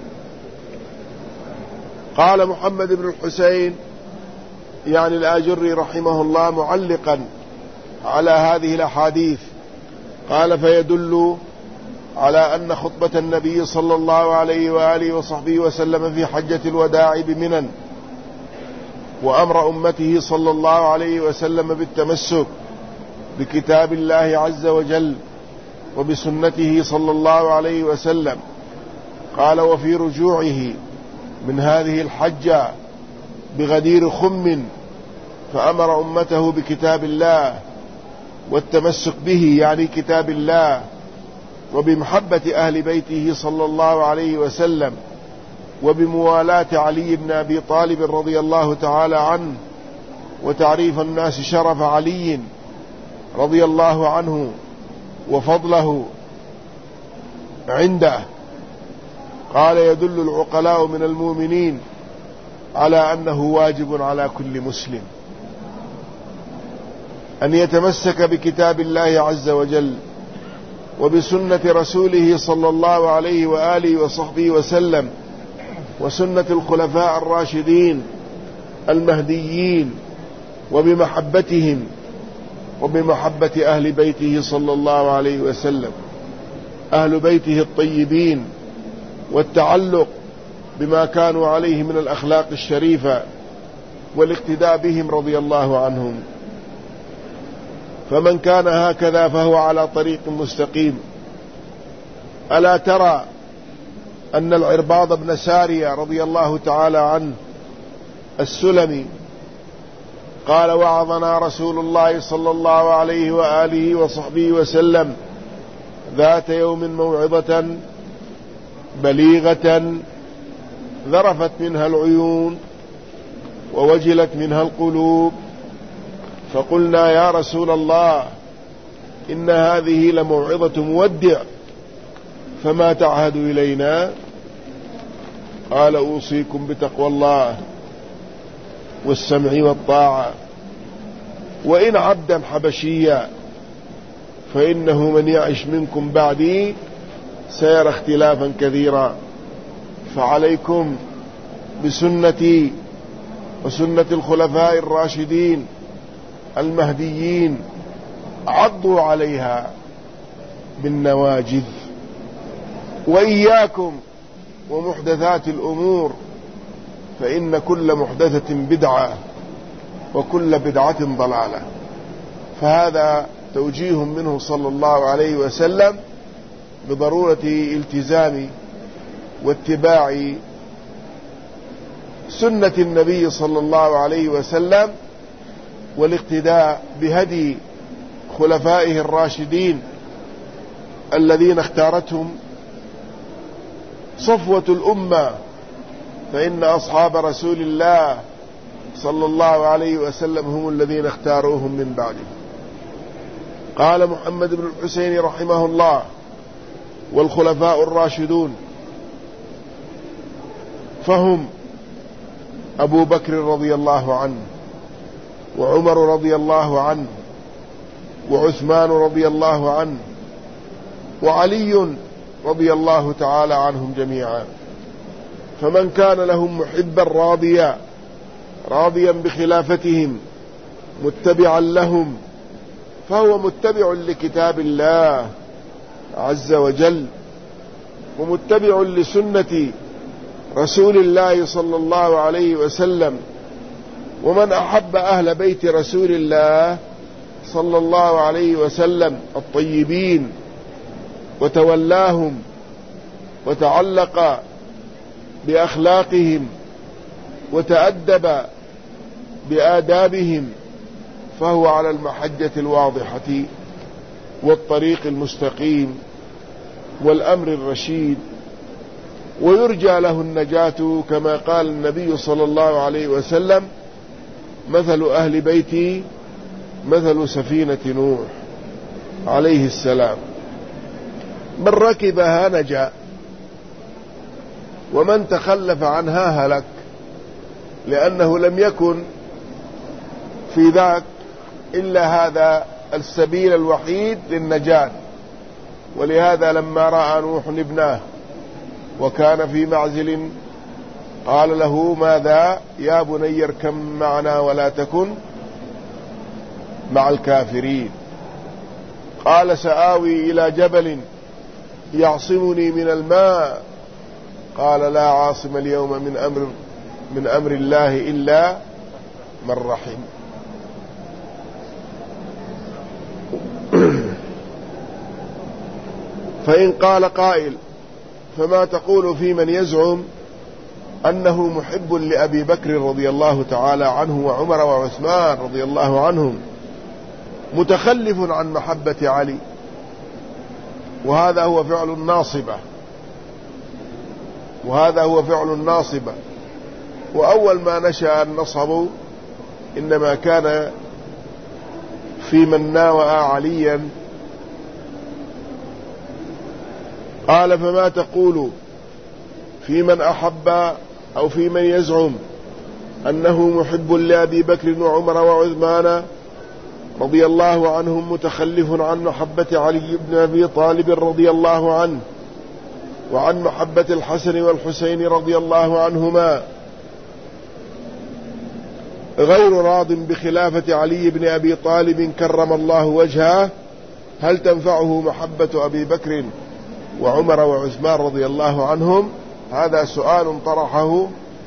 A: قال محمد بن الحسين يعني الآجري رحمه الله معلقا على هذه الأحاديث، قال فيدل على أن خطبة النبي صلى الله عليه وآله وصحبه وسلم في حجة الوداع بمنى وأمر أمته صلى الله عليه وسلم بالتمسك بكتاب الله عز وجل وبسنته صلى الله عليه وسلم. قال وفي رجوعه من هذه الحجة بغدير خم فأمر أمته بكتاب الله والتمسك به، يعني كتاب الله، وبمحبة أهل بيته صلى الله عليه وسلم، وبموالاة علي بن أبي طالب رضي الله تعالى عنه، وتعريف الناس شرف علي رضي الله عنه وفضله عنده. قال يدل العقلاء من المؤمنين على أنه واجب على كل مسلم أن يتمسك بكتاب الله عز وجل وبسنة رسوله صلى الله عليه وآله وصحبه وسلم، وسنة الخلفاء الراشدين المهديين، وبمحبتهم وبمحبة أهل بيته صلى الله عليه وسلم، أهل بيته الطيبين، والتعلق بما كانوا عليه من الأخلاق الشريفة والاقتداء بهم رضي الله عنهم. فمن كان هكذا فهو على طريق مستقيم، ألا ترى أن العرباض بن سارية رضي الله تعالى عنه السلمي قال: وعظنا رسول الله صلى الله عليه وآله وصحبه وسلم ذات يوم موعظة بليغة ذرفت منها العيون ووجلت منها القلوب، فقلنا: يا رسول الله، إن هذه لموعظة مودع، فما تعهد إلينا؟ قال: أوصيكم بتقوى الله والسمع والطاعة، وإن عبدا حبشيا، فإنه من يعش منكم بعدي سيرى اختلافا كثيرا، فعليكم بسنتي وسنة الخلفاء الراشدين المهديين، عضوا عليها بالنواجذ، وإياكم ومحدثات الأمور، فإن كل محدثة بدعة وكل بدعة ضلالة. فهذا توجيه منه صلى الله عليه وسلم بضرورة التزام واتباع سنة النبي صلى الله عليه وسلم، والاقتداء بهدي خلفائه الراشدين الذين اختارتهم صفوة الأمة، فإن أصحاب رسول الله صلى الله عليه وسلم هم الذين اختاروهم من بعده. قال محمد بن الحسين رحمه الله: والخلفاء الراشدون فهم أبو بكر رضي الله عنه، وعمر رضي الله عنه، وعثمان رضي الله عنه، وعلي رضي الله تعالى عنهم جميعا. فمن كان لهم محبا راضيا بخلافتهم متبعا لهم، فهو متبع لكتاب الله عز وجل، ومتبع لسنة رسول الله صلى الله عليه وسلم. ومن أحب أهل بيت رسول الله صلى الله عليه وسلم الطيبين وتولاهم وتعلق بأخلاقهم وتأدب بآدابهم، فهو على المحجة الواضحة والطريق المستقيم والأمر الرشيد، ويرجى له النجاة، كما قال النبي صلى الله عليه وسلم: مثل أهل بيتي مثل سفينة نوح عليه السلام، من ركبها نجا، ومن تخلف عنها هلك، لأنه لم يكن في ذاك إلا هذا السبيل الوحيد للنجاة. ولهذا لما رأى نوح ابنه وكان في معزل قال له: ماذا يا بني اركب معنا ولا تكن مع الكافرين. قال: سآوي إلى جبل يعصمني من الماء. قال: لا عاصم اليوم من أمر الله إلا من رحم. فإن قال قائل: فما تقول في من يزعم أنه محب لأبي بكر رضي الله تعالى عنه وعمر وعثمان رضي الله عنهم، متخلف عن محبة علي؟ وهذا هو فعل الناصبة. وأول ما نشأ النصب إنما كان في من ناوى عليا. قال: فما تقول في من أحب أو في من يزعم أنه محب لأبي بكر وعمر وعثمان رضي الله عنهم، متخلف عن محبة علي بن أبي طالب رضي الله عنه، وعن محبة الحسن والحسين رضي الله عنهما، غير راض بخلافة علي بن أبي طالب كرم الله وجهه، هل تنفعه محبة أبي بكر وعمر وعثمان رضي الله عنهم؟ هذا سؤال طرحه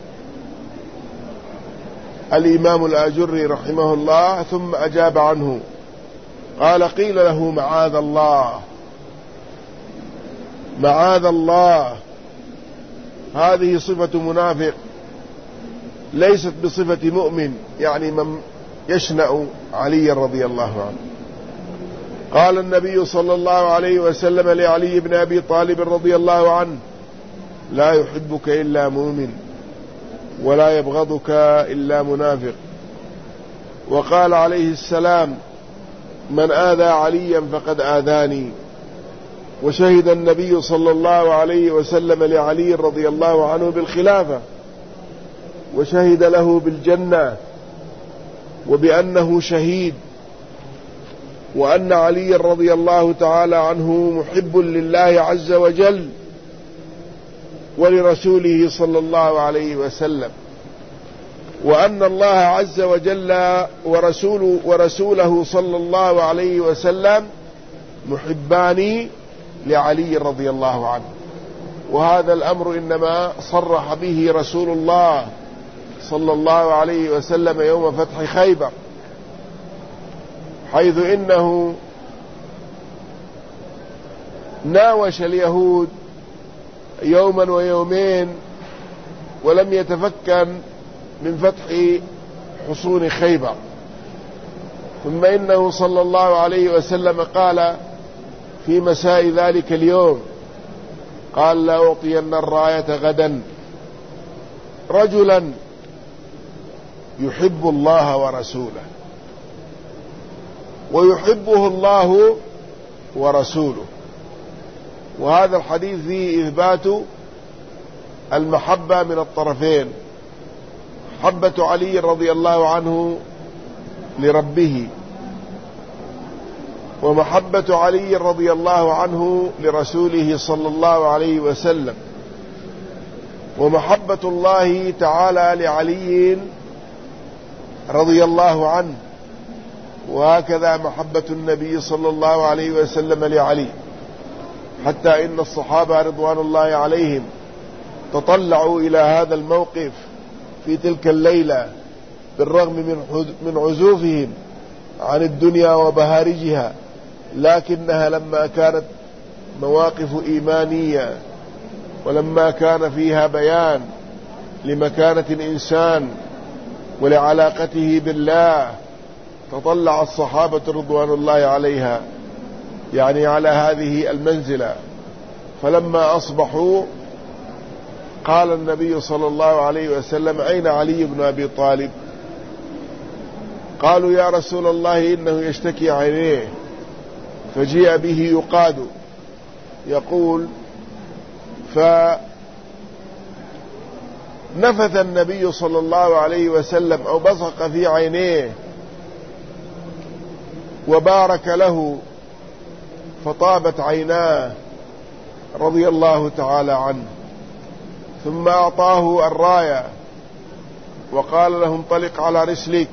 A: الإمام الآجري رحمه الله، ثم أجاب عنه. قال: قيل له: معاذ الله، هذه صفة منافق ليست بصفة مؤمن، يعني من يشنأ علي رضي الله عنه. قال النبي صلى الله عليه وسلم لعلي بن أبي طالب رضي الله عنه: لا يحبك إلا مؤمن ولا يبغضك إلا منافق. وقال عليه السلام: من آذى عليا فقد آذاني. وشهد النبي صلى الله عليه وسلم لعلي رضي الله عنه بالخلافة، وشهد له بالجنة وبأنه شهيد، وأن علي رضي الله تعالى عنه محب لله عز وجل ولرسوله صلى الله عليه وسلم، وأن الله عز وجل ورسوله صلى الله عليه وسلم محبان لعلي رضي الله عنه. وهذا الأمر إنما صرح به رسول الله صلى الله عليه وسلم يوم فتح خيبر، حيث إنه ناوش اليهود يوما ويومين ولم يتفكن من فتح حصون خيبر. ثم إنه صلى الله عليه وسلم قال في مساء ذلك اليوم، قال: لأعطين الراية غدا رجلا يحب الله ورسوله ويحبه الله ورسوله. وهذا الحديث فيه إثبات المحبة من الطرفين: محبة علي رضي الله عنه لربه، ومحبة علي رضي الله عنه لرسوله صلى الله عليه وسلم، ومحبة الله تعالى لعلي رضي الله عنه، وهكذا محبة النبي صلى الله عليه وسلم لعلي، حتى إن الصحابة رضوان الله عليهم تطلعوا إلى هذا الموقف في تلك الليلة بالرغم من عزوفهم عن الدنيا وبهارجها، لكنها لما كانت مواقف إيمانية ولما كان فيها بيان لمكانة الإنسان ولعلاقته بالله، تطلع الصحابة رضوان الله عليها، يعني على هذه المنزلة. فلما أصبحوا قال النبي صلى الله عليه وسلم: أين علي بن أبي طالب؟ قالوا: يا رسول الله إنه يشتكي عينيه. فجيء به يقاد، يقول: فنفث النبي صلى الله عليه وسلم أو بصق في عينيه وبارك له فطابت عيناه رضي الله تعالى عنه، ثم أعطاه الراية وقال له: انطلق على رسلك،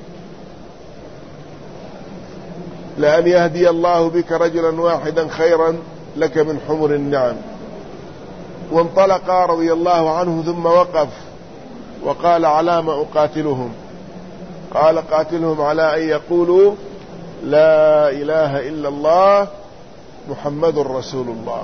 A: لأن يهدي الله بك رجلا واحدا خيرا لك من حمر النعم. وانطلق رضي الله عنه، ثم وقف وقال: على ما أقاتلهم؟ قال: قاتلهم على أن يقولوا لا إله إلا الله محمد رسول الله.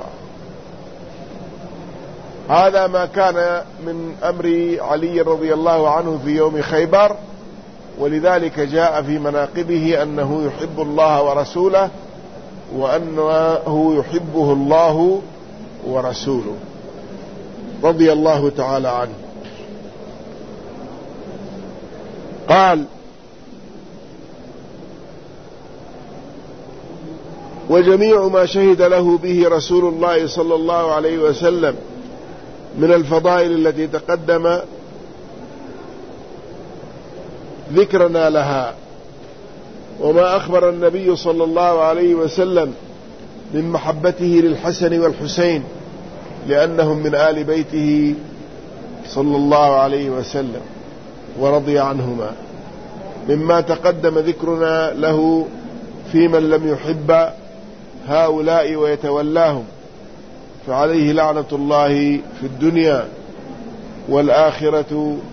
A: هذا ما كان من أمر علي رضي الله عنه في يوم خيبر، ولذلك جاء في مناقبه أنه يحب الله ورسوله، وأنه يحبه الله ورسوله رضي الله تعالى عنه. قال: وجميع ما شهد له به رسول الله صلى الله عليه وسلم من الفضائل التي تقدم ذكرنا لها، وما أخبر النبي صلى الله عليه وسلم من محبته للحسن والحسين لأنهم من آل بيته صلى الله عليه وسلم ورضي عنهما، مما تقدم ذكرنا له في من لم يحب هؤلاء ويتولاهم، فعليه لعنة الله في الدنيا والآخرة.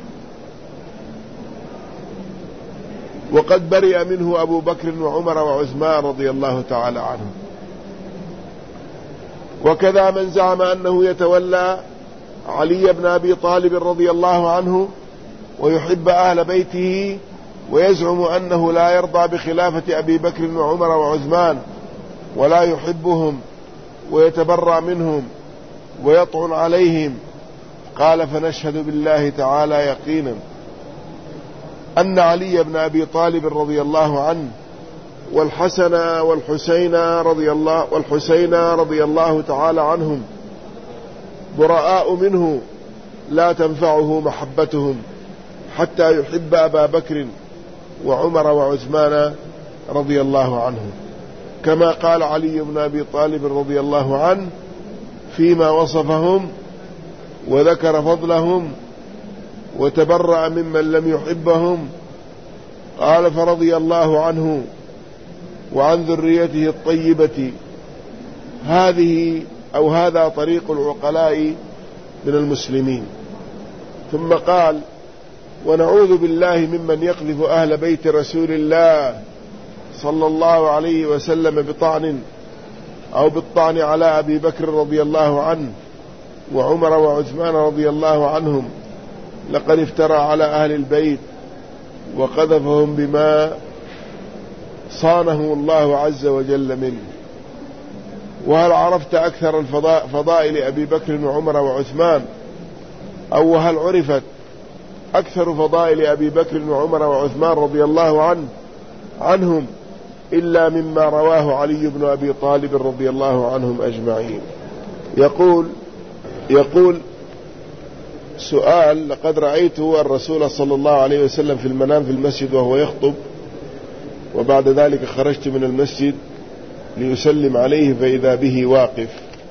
A: وقد برئ منه أبو بكر وعمر وعثمان رضي الله تعالى عنهم. وكذا من زعم أنه يتولى علي بن أبي طالب رضي الله عنه ويحب أهل بيته ويزعم أنه لا يرضى بخلافة أبي بكر وعمر وعثمان ولا يحبهم ويتبرأ منهم ويطعن عليهم، قال: فنشهد بالله تعالى يقينا أن علي بن أبي طالب رضي الله عنه والحسن والحسين رضي الله تعالى عنهم براء منه لا تنفعه محبتهم حتى يحب أبا بكر وعمر وعثمان رضي الله عنهم، كما قال علي بن أبي طالب رضي الله عنه فيما وصفهم وذكر فضلهم وتبرأ ممن لم يحبهم، قال: فرضي الله عنه وعن ذريته الطيبة. هذا طريق العقلاء من المسلمين. ثم قال: ونعوذ بالله ممن يقذف أهل بيت رسول الله صلى الله عليه وسلم بالطعن على أبي بكر رضي الله عنه وعمر وعثمان رضي الله عنهم، لقد افترى على أهل البيت وقذفهم بما صانه الله عز وجل منه. وهل عرفت أكثر فضائل أبي بكر وعمر وعثمان، أو هل عرفت أكثر فضائل أبي بكر وعمر وعثمان رضي الله عنهم إلا مما رواه علي بن أبي طالب رضي الله عنهم أجمعين؟ يقول سؤال: لقد رأيت الرسول صلى الله عليه وسلم في المنام في المسجد وهو يخطب، وبعد ذلك خرجت من المسجد ليسلم عليه فإذا به واقف،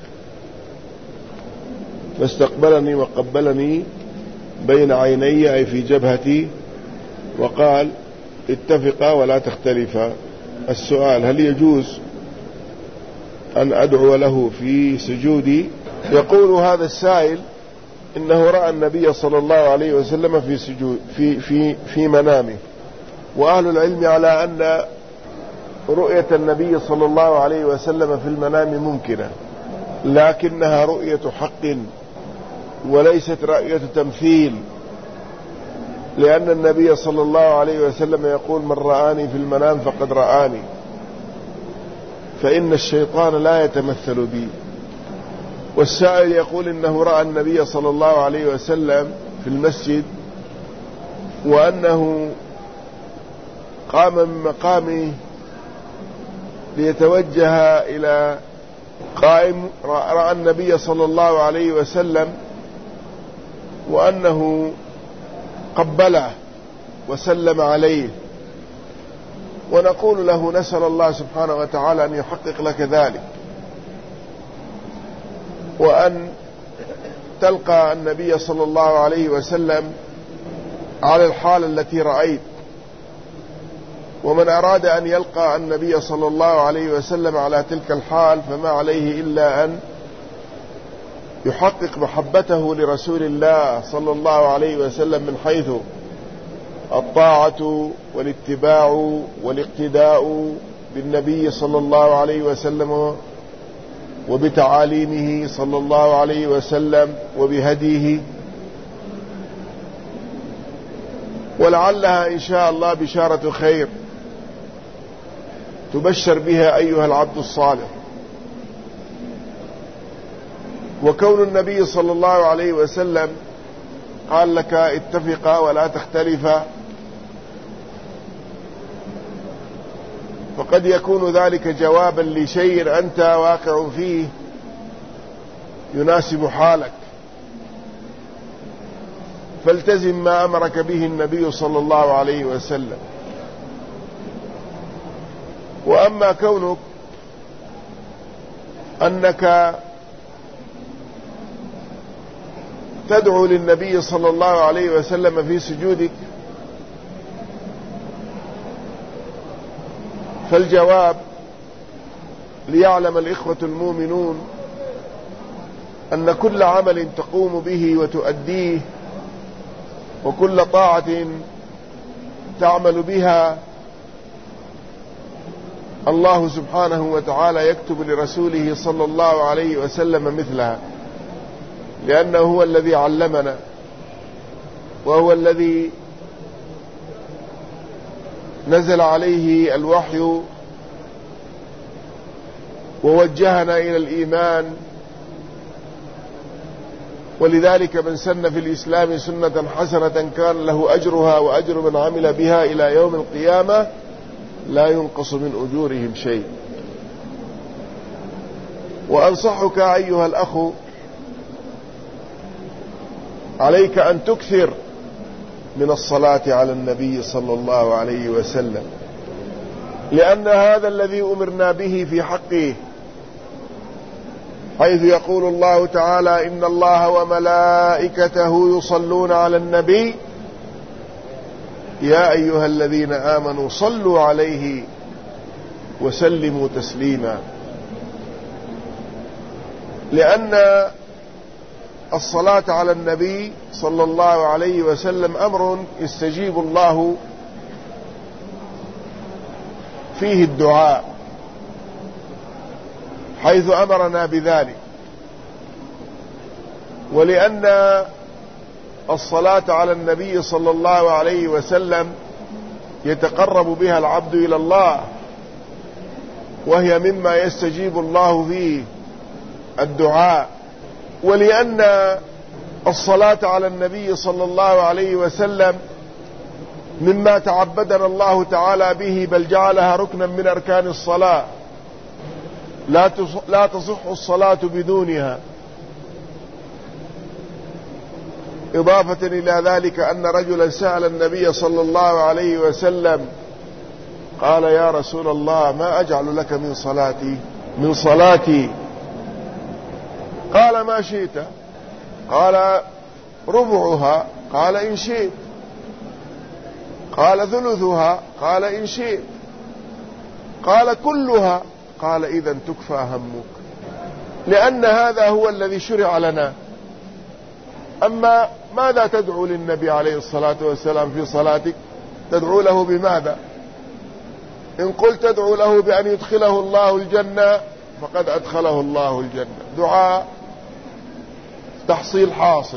A: فاستقبلني وقبلني بين عيني أي في جبهتي وقال: اتفقا ولا تختلفا. السؤال: هل يجوز أن أدعو له في سجودي؟ يقول هذا السائل إنه رأى النبي صلى الله عليه وسلم في منامه، وأهل العلم على أن رؤية النبي صلى الله عليه وسلم في المنام ممكنة، لكنها رؤية حق وليست رؤية تمثيل، لأن النبي صلى الله عليه وسلم يقول: من رآني في المنام فقد رآني، فإن الشيطان لا يتمثل بي. والسائل يقول إنه رأى النبي صلى الله عليه وسلم في المسجد وأنه قام من مقامه ليتوجه إلى قائم، رأى النبي صلى الله عليه وسلم وأنه قبله وسلم عليه، ونقول له: نسأل الله سبحانه وتعالى أن يحقق لك ذلك، وأن تلقى النبي صلى الله عليه وسلم على الحال التي رأيت. ومن أراد أن يلقى النبي صلى الله عليه وسلم على تلك الحال فما عليه إلا أن يحقق محبته لرسول الله صلى الله عليه وسلم من حيث الطاعة والاتباع والاقتداء بالنبي صلى الله عليه وسلم وبتعاليمه صلى الله عليه وسلم وبهديه، ولعلها إن شاء الله بشارة خير تبشر بها أيها العبد الصالح. وكون النبي صلى الله عليه وسلم قال لك: اتفقا ولا تختلفا، فقد يكون ذلك جوابا لشيء أنت واقع فيه يناسب حالك، فالتزم ما أمرك به النبي صلى الله عليه وسلم. وأما كونك أنك تدعو للنبي صلى الله عليه وسلم في سجودك، فالجواب: ليعلم الإخوة المؤمنون أن كل عمل تقوم به وتؤديه وكل طاعة تعمل بها الله سبحانه وتعالى يكتب لرسوله صلى الله عليه وسلم مثلها، لأنه هو الذي علمنا، وهو الذي نزل عليه الوحي ووجهنا إلى الإيمان. ولذلك من سن في الإسلام سنة حسنة كان له أجرها وأجر من عمل بها إلى يوم القيامة لا ينقص من أجورهم شيء. وأنصحك أيها الأخ، عليك أن تكثر من الصلاة على النبي صلى الله عليه وسلم، لأن هذا الذي أمرنا به في حقه، حيث يقول الله تعالى: إن الله وملائكته يصلون على النبي يا أيها الذين آمنوا صلوا عليه وسلموا تسليما. لأن الصلاة على النبي صلى الله عليه وسلم أمر يستجيب الله فيه الدعاء، حيث أمرنا بذلك. ولأن الصلاة على النبي صلى الله عليه وسلم يتقرب بها العبد إلى الله، وهي مما يستجيب الله فيه الدعاء. ولأن الصلاة على النبي صلى الله عليه وسلم مما تعبدنا الله تعالى به، بل جعلها ركنا من أركان الصلاة، لا تصح الصلاة بدونها. إضافة إلى ذلك أن رجلا سأل النبي صلى الله عليه وسلم قال: يا رسول الله، ما أجعل لك من صلاتي؟ قال: ما شئت. قال: ربعها؟ قال: إن شئت. قال: ثلثها؟ قال: إن شئت. قال: كلها؟ قال: إذن تكفى همك، لأن هذا هو الذي شرع لنا. أما ماذا تدعو للنبي عليه الصلاة والسلام في صلاتك؟ تدعو له بماذا؟ إن قلت تدعو له بأن يدخله الله الجنة فقد أدخله الله الجنة، دعاء تحصيل حاصل.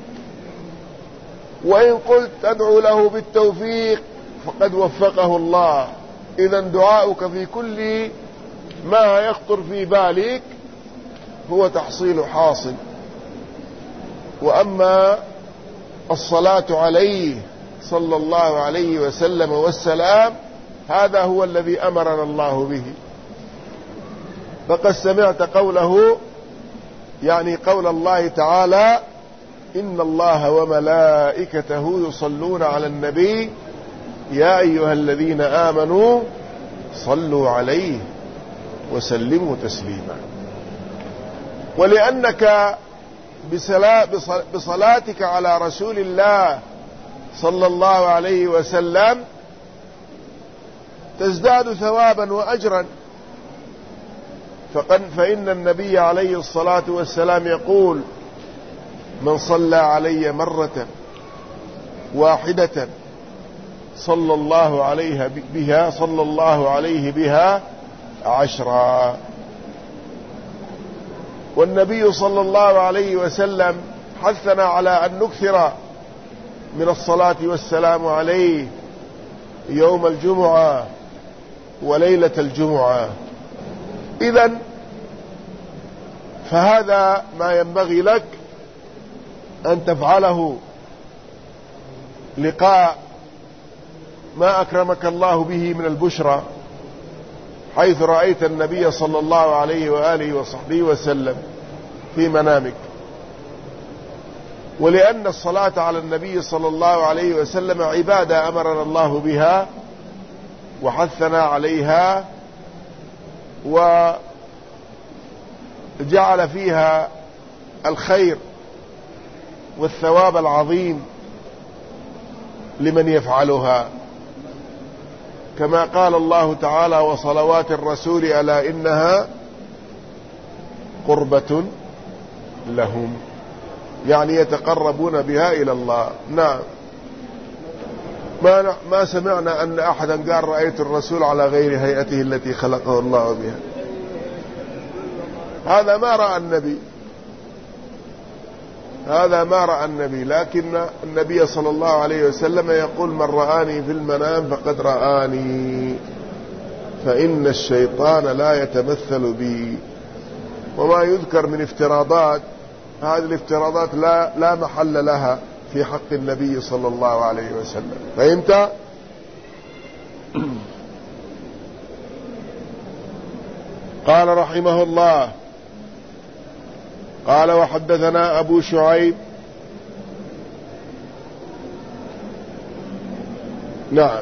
A: وإن قلت تدعو له بالتوفيق فقد وفقه الله، إذن دعاؤك في كل ما يخطر في بالك هو تحصيل حاصل. وأما الصلاة عليه صلى الله عليه وسلم والسلام، هذا هو الذي أمرنا الله به. فقد سمعت قوله، يعني قول الله تعالى: إن الله وملائكته يصلون على النبي يا أيها الذين آمنوا صلوا عليه وسلموا تسليما. ولأنك بصلاتك على رسول الله صلى الله عليه وسلم تزداد ثوابا وأجرا. فإن النبي عليه الصلاة والسلام يقول: من صلى علي مرة واحدة صلى الله عليه بها 10. والنبي صلى الله عليه وسلم حثنا على أن نكثر من الصلاة والسلام عليه يوم الجمعة وليلة الجمعة. إذن فهذا ما ينبغي لك أن تفعله لقاء ما أكرمك الله به من البشرى، حيث رأيت النبي صلى الله عليه وآله وصحبه وسلم في منامك. ولأن الصلاة على النبي صلى الله عليه وسلم عبادة أمرنا الله بها وحثنا عليها، وجعل فيها الخير والثواب العظيم لمن يفعلها، كما قال الله تعالى: وصلوات الرسول ألا إنها قربة لهم، يعني يتقربون بها إلى الله. نعم. ما سمعنا أن أحدا قال رأيت الرسول على غير هيئته التي خلقه الله بها. هذا ما رأى النبي، هذا ما رأى النبي، لكن النبي صلى الله عليه وسلم يقول من رآني في المنام فقد رآني، فإن الشيطان لا يتمثل بي. وما يذكر من افتراضات، هذه الافتراضات لا محل لها في حق النبي صلى الله عليه وسلم. فهمت؟ قال رحمه الله: قال وحدثنا أبو شعيب. نعم.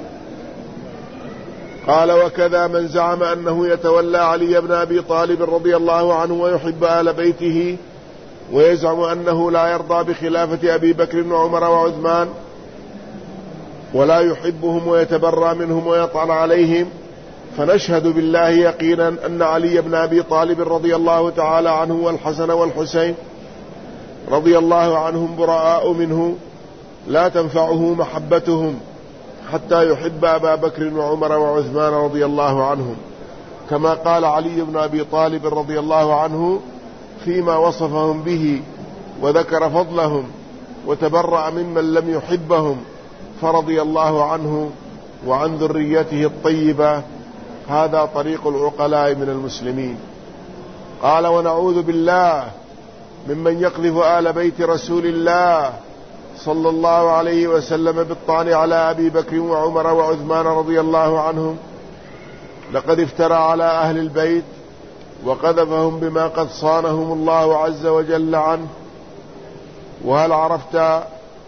A: قال وكذا من زعم أنه يتولى علي بن أبي طالب رضي الله عنه ويحب آل بيته، ويزعم أنه لا يرضى بخلافة أبي بكر وعمر وعثمان ولا يحبهم ويتبرى منهم ويطعن عليهم، فنشهد بالله يقينا أن علي بن أبي طالب رضي الله تعالى عنه والحسن والحسين رضي الله عنهم براء منه، لا تنفعه محبتهم حتى يحب أبا بكر وعمر وعثمان رضي الله عنهم، كما قال علي بن أبي طالب رضي الله عنه فيما وصفهم به وذكر فضلهم وتبرأ ممن لم يحبهم، فرضي الله عنه وعن ذريته الطيبة. هذا طريق العقلاء من المسلمين. قال ونعوذ بالله ممن يقذف آل بيت رسول الله صلى الله عليه وسلم بالطعن على أبي بكر وعمر وعثمان رضي الله عنهم، لقد افترى على أهل البيت وقذفهم بما قد صانهم الله عز وجل عنه. وهل عرفت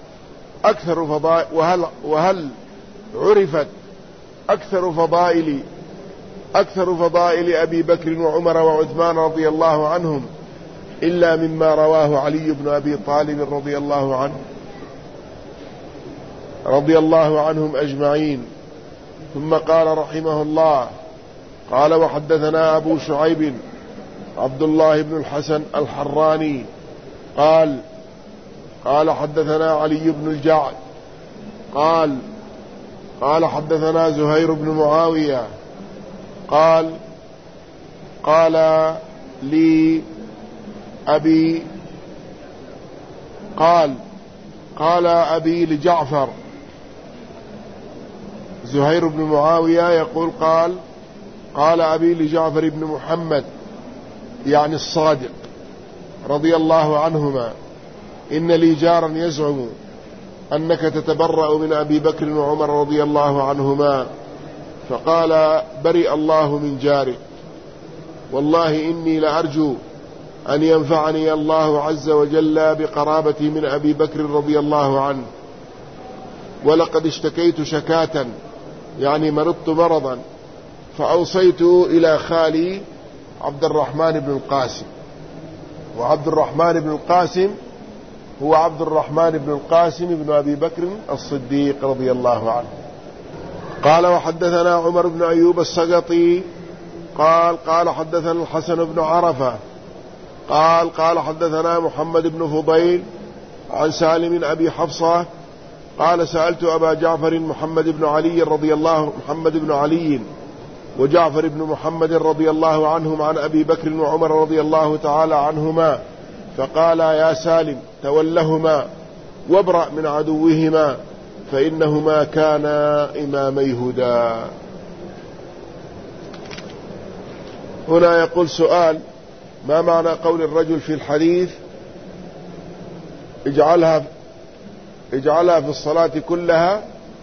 A: وهل عرفت أكثر فضائل أبي بكر وعمر وعثمان رضي الله عنهم إلا مما رواه علي بن أبي طالب رضي الله عنهم أجمعين. ثم قال رحمه الله: قال وحدثنا أبو شعيب عبد الله بن الحسن الحراني قال حدثنا علي بن الجعد قال حدثنا زهير بن معاوية قال أبي لجعفر. زهير بن معاوية يقول قال أبي لجعفر بن محمد يعني الصادق رضي الله عنهما: إن لي جارا يزعم أنك تتبرأ من أبي بكر وعمر رضي الله عنهما، فقال: برئ الله من جارك، والله إني لأرجو أن ينفعني الله عز وجل بقرابتي من أبي بكر رضي الله عنه، ولقد اشتكيت شكاة يعني مرضت مرضا، فأوصيت إلى خالي عبد الرحمن بن القاسم. وعبد الرحمن بن القاسم هو عبد الرحمن بن القاسم بن أبي بكر الصديق رضي الله عنه. قال وحدثنا عمر بن أيوب السقطي قال حدثنا الحسن بن عرفة قال حدثنا محمد بن فضيل عن سالم أبي حفصة قال سألت أبا جعفر محمد بن علي وجعفر بن محمد رضي الله عنهم عن أبي بكر وعمر رضي الله تعالى عنهما، فقال: يا سالم تولهما وابرأ من عدوهما، فإنهما كانا إمامي هدى. هنا يقول سؤال: ما معنى قول الرجل في الحديث اجعلها في الصلاة كلها؟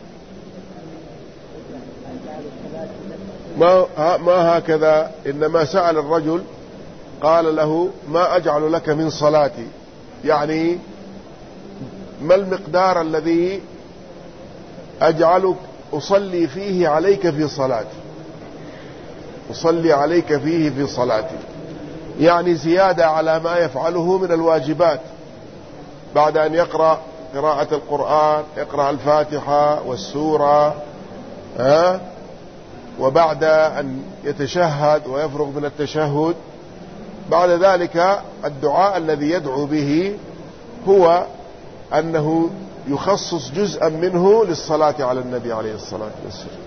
A: ما هكذا، إنما سأل الرجل قال له: ما أجعل لك من صلاتي، يعني ما المقدار الذي أجعلك أصلي فيه عليك في صلاتي، أصلي عليك فيه في صلاتي، يعني زيادة على ما يفعله من الواجبات بعد أن يقرأ قراءة القرآن، يقرأ الفاتحة والسورة، وبعد أن يتشهد ويفرغ من التشهد، بعد ذلك الدعاء الذي يدعو به هو أنه يخصص جزءا منه للصلاة على النبي عليه الصلاة والسلام.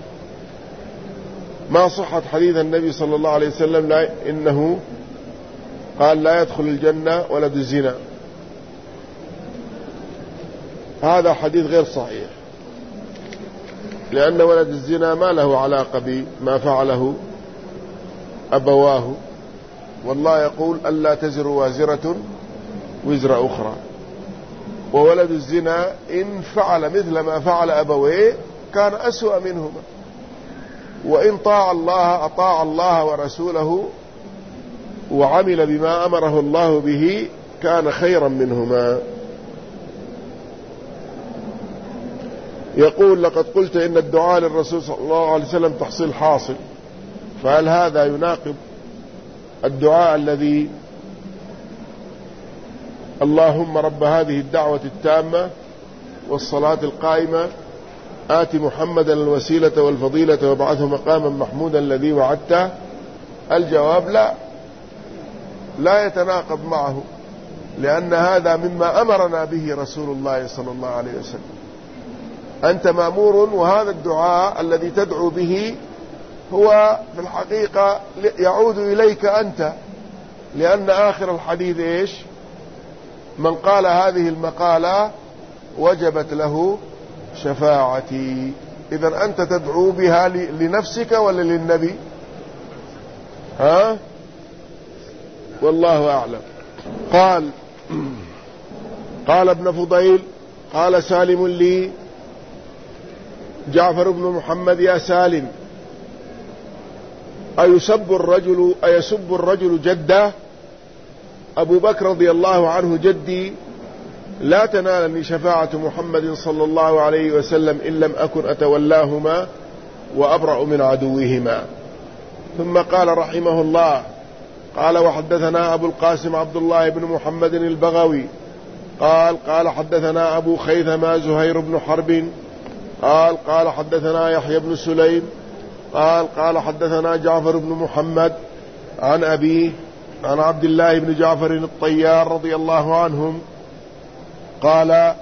A: ما صحت حديث النبي صلى الله عليه وسلم لا إنه قال لا يدخل الجنة ولد الزنا، هذا حديث غير صحيح، لأن ولد الزنا ما له علاقة بما فعله أبواه، والله يقول ألا تزر وازرة وزر أخرى، وولد الزنا إن فعل مثل ما فعل أبويه كان أسوأ منهما، وإن أطاع الله ورسوله وعمل بما أمره الله به كان خيرا منهما. يقول لقد قلت إن الدعاء للرسول صلى الله عليه وسلم تحصيل حاصل، فهل هذا يناقض الدعاء الذي اللهم رب هذه الدعوة التامة والصلاة القائمة آت محمدا الوسيلة والفضيلة وابعثه مقاما محمودا الذي وعدته؟ الجواب لا يتناقض معه، لأن هذا مما أمرنا به رسول الله صلى الله عليه وسلم. أنت مأمور، وهذا الدعاء الذي تدعو به هو في الحقيقة يعود إليك أنت، لأن آخر الحديث إيش؟ من قال هذه المقالة وجبت له شفاعتي. إذن أنت تدعو بها لنفسك ولا للنبي؟ والله أعلم. قال ابن فضيل قال سالم لي جعفر بن محمد يا سالم أيسب الرجل جده؟ أبو بكر رضي الله عنه جدي، لا تنالني شفاعة محمد صلى الله عليه وسلم إن لم أكن أتولاهما وأبرأ من عدوهما. ثم قال رحمه الله قال وحدثنا أبو القاسم عبد الله بن محمد البغوي قال حدثنا أبو خيثمة زهير بن حرب قال حدثنا يحيى بن سليم قال حدثنا جعفر بن محمد عن أبيه عن عبد الله بن جعفر الطيار رضي الله عنهم قال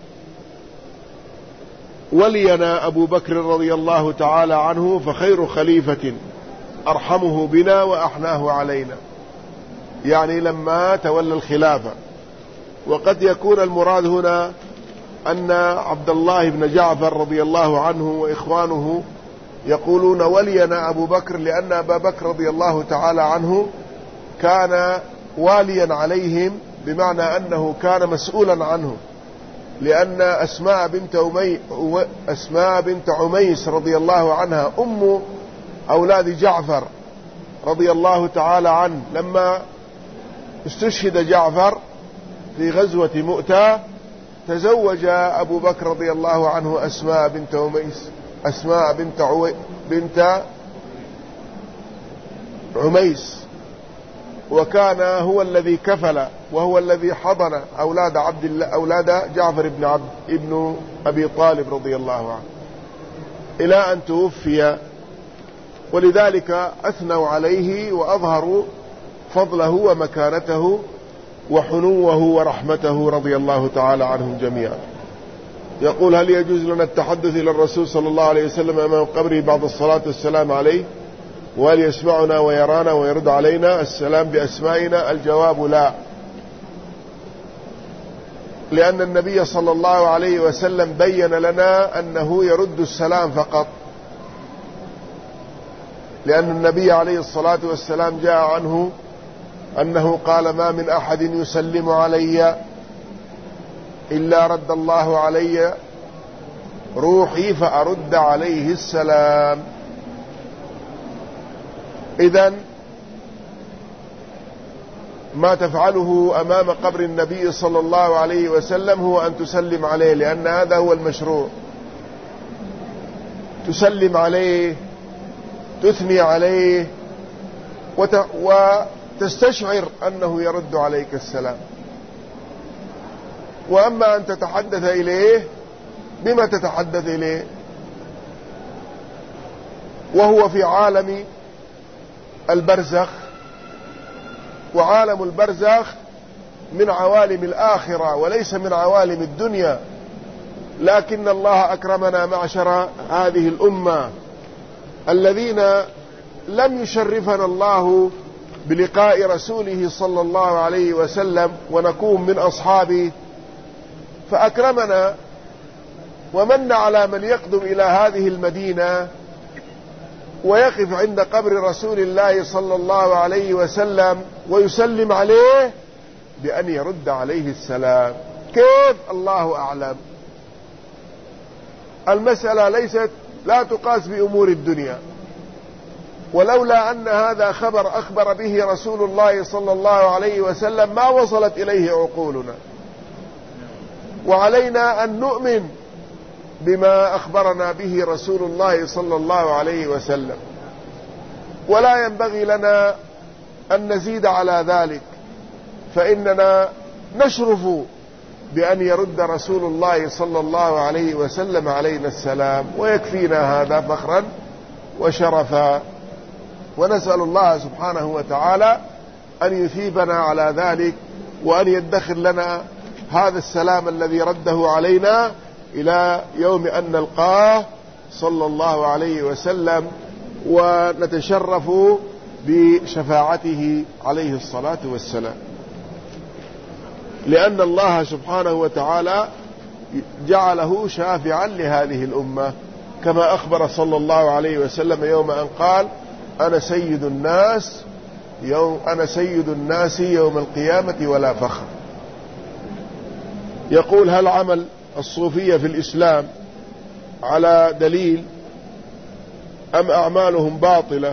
A: ولينا أبو بكر رضي الله تعالى عنه فخير خليفة أرحمه بنا وأحناه علينا، يعني لما تولى الخلافة. وقد يكون المراد هنا أن عبد الله بن جعفر رضي الله عنه وإخوانه يقولون ولينا أبو بكر، لأن أبا بكر رضي الله تعالى عنه كان واليا عليهم، بمعنى أنه كان مسؤولا عنه، لأن أسماء بنت عميس رضي الله عنها أم أولاد جعفر رضي الله تعالى عنه، لما استشهد جعفر في غزوة مؤتة تزوج أبو بكر رضي الله عنه أسماء بنت عميس، وكان هو الذي كفل وهو الذي حضن أولاد جعفر ابن أبي طالب رضي الله عنه إلى أن توفي، ولذلك أثنوا عليه وأظهروا فضله ومكانته وحنوه ورحمته رضي الله تعالى عنهم جميعا. يقول هل يجوز لنا التحدث إلى الرسول صلى الله عليه وسلم أمام قبره بعد الصلاة والسلام عليه، وهل يسمعنا ويرانا ويرد علينا السلام بأسمائنا؟ الجواب لا، لأن النبي صلى الله عليه وسلم بين لنا أنه يرد السلام فقط، لأن النبي عليه الصلاة والسلام جاء عنه أنه قال ما من أحد يسلم علي إلا رد الله علي روحي فأرد عليه السلام. إذن ما تفعله أمام قبر النبي صلى الله عليه وسلم هو أن تسلم عليه، لأن هذا هو المشروع، تسلم عليه تثني عليه وتستشعر أنه يرد عليك السلام. وأما أن تتحدث إليه، بما تتحدث إليه وهو في عالم البرزخ؟ وعالم البرزخ من عوالم الآخرة وليس من عوالم الدنيا، لكن الله أكرمنا معشر هذه الأمة الذين لم يشرفنا الله بلقاء رسوله صلى الله عليه وسلم ونكون من أصحابه، فأكرمنا ومن على من يقدم إلى هذه المدينة ويقف عند قبر رسول الله صلى الله عليه وسلم ويسلم عليه بأن يرد عليه السلام. كيف؟ الله أعلم. المسألة لا تقاس بأمور الدنيا، ولولا أن هذا خبر أخبر به رسول الله صلى الله عليه وسلم ما وصلت إليه عقولنا، وعلينا أن نؤمن بما أخبرنا به رسول الله صلى الله عليه وسلم، ولا ينبغي لنا أن نزيد على ذلك، فإننا نشرف بأن يرد رسول الله صلى الله عليه وسلم علينا السلام، ويكفينا هذا فخرا وشرفا. ونسأل الله سبحانه وتعالى أن يثيبنا على ذلك، وأن يدخر لنا هذا السلام الذي رده علينا إلى يوم أن نلقاه صلى الله عليه وسلم، ونتشرف بشفاعته عليه الصلاة والسلام، لأن الله سبحانه وتعالى جعله شافعا لهذه الأمة، كما أخبر صلى الله عليه وسلم يوم أن قال: أنا سيد الناس يوم القيامة ولا فخر. يقول: هل عمل الصوفية في الإسلام على دليل أم أعمالهم باطلة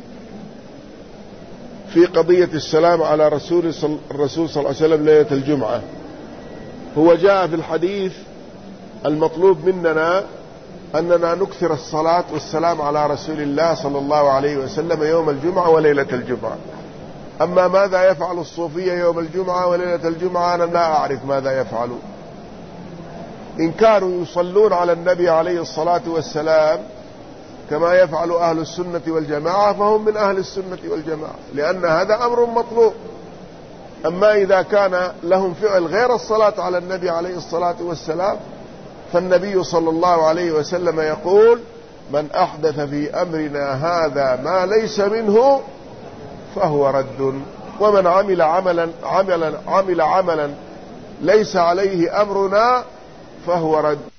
A: في قضية السلام على الرسول صلى الله عليه وسلم ليلة الجمعة؟ هو جاء في الحديث المطلوب مننا أننا نكثر الصلاة والسلام على رسول الله صلى الله عليه وسلم يوم الجمعة وليلة الجمعة. أما ماذا يفعل الصوفية يوم الجمعة وليلة الجمعة أنا لا أعرف ماذا يفعلون. إن كانوا يصلون على النبي عليه الصلاة والسلام كما يفعل أهل السنة والجماعة فهم من أهل السنة والجماعة، لأن هذا أمر مطلوب. أما إذا كان لهم فعل غير الصلاة على النبي عليه الصلاة والسلام، فالنبي صلى الله عليه وسلم يقول: من أحدث في أمرنا هذا ما ليس منه فهو رد، ومن عمل عملا ليس عليه أمرنا فهو رد.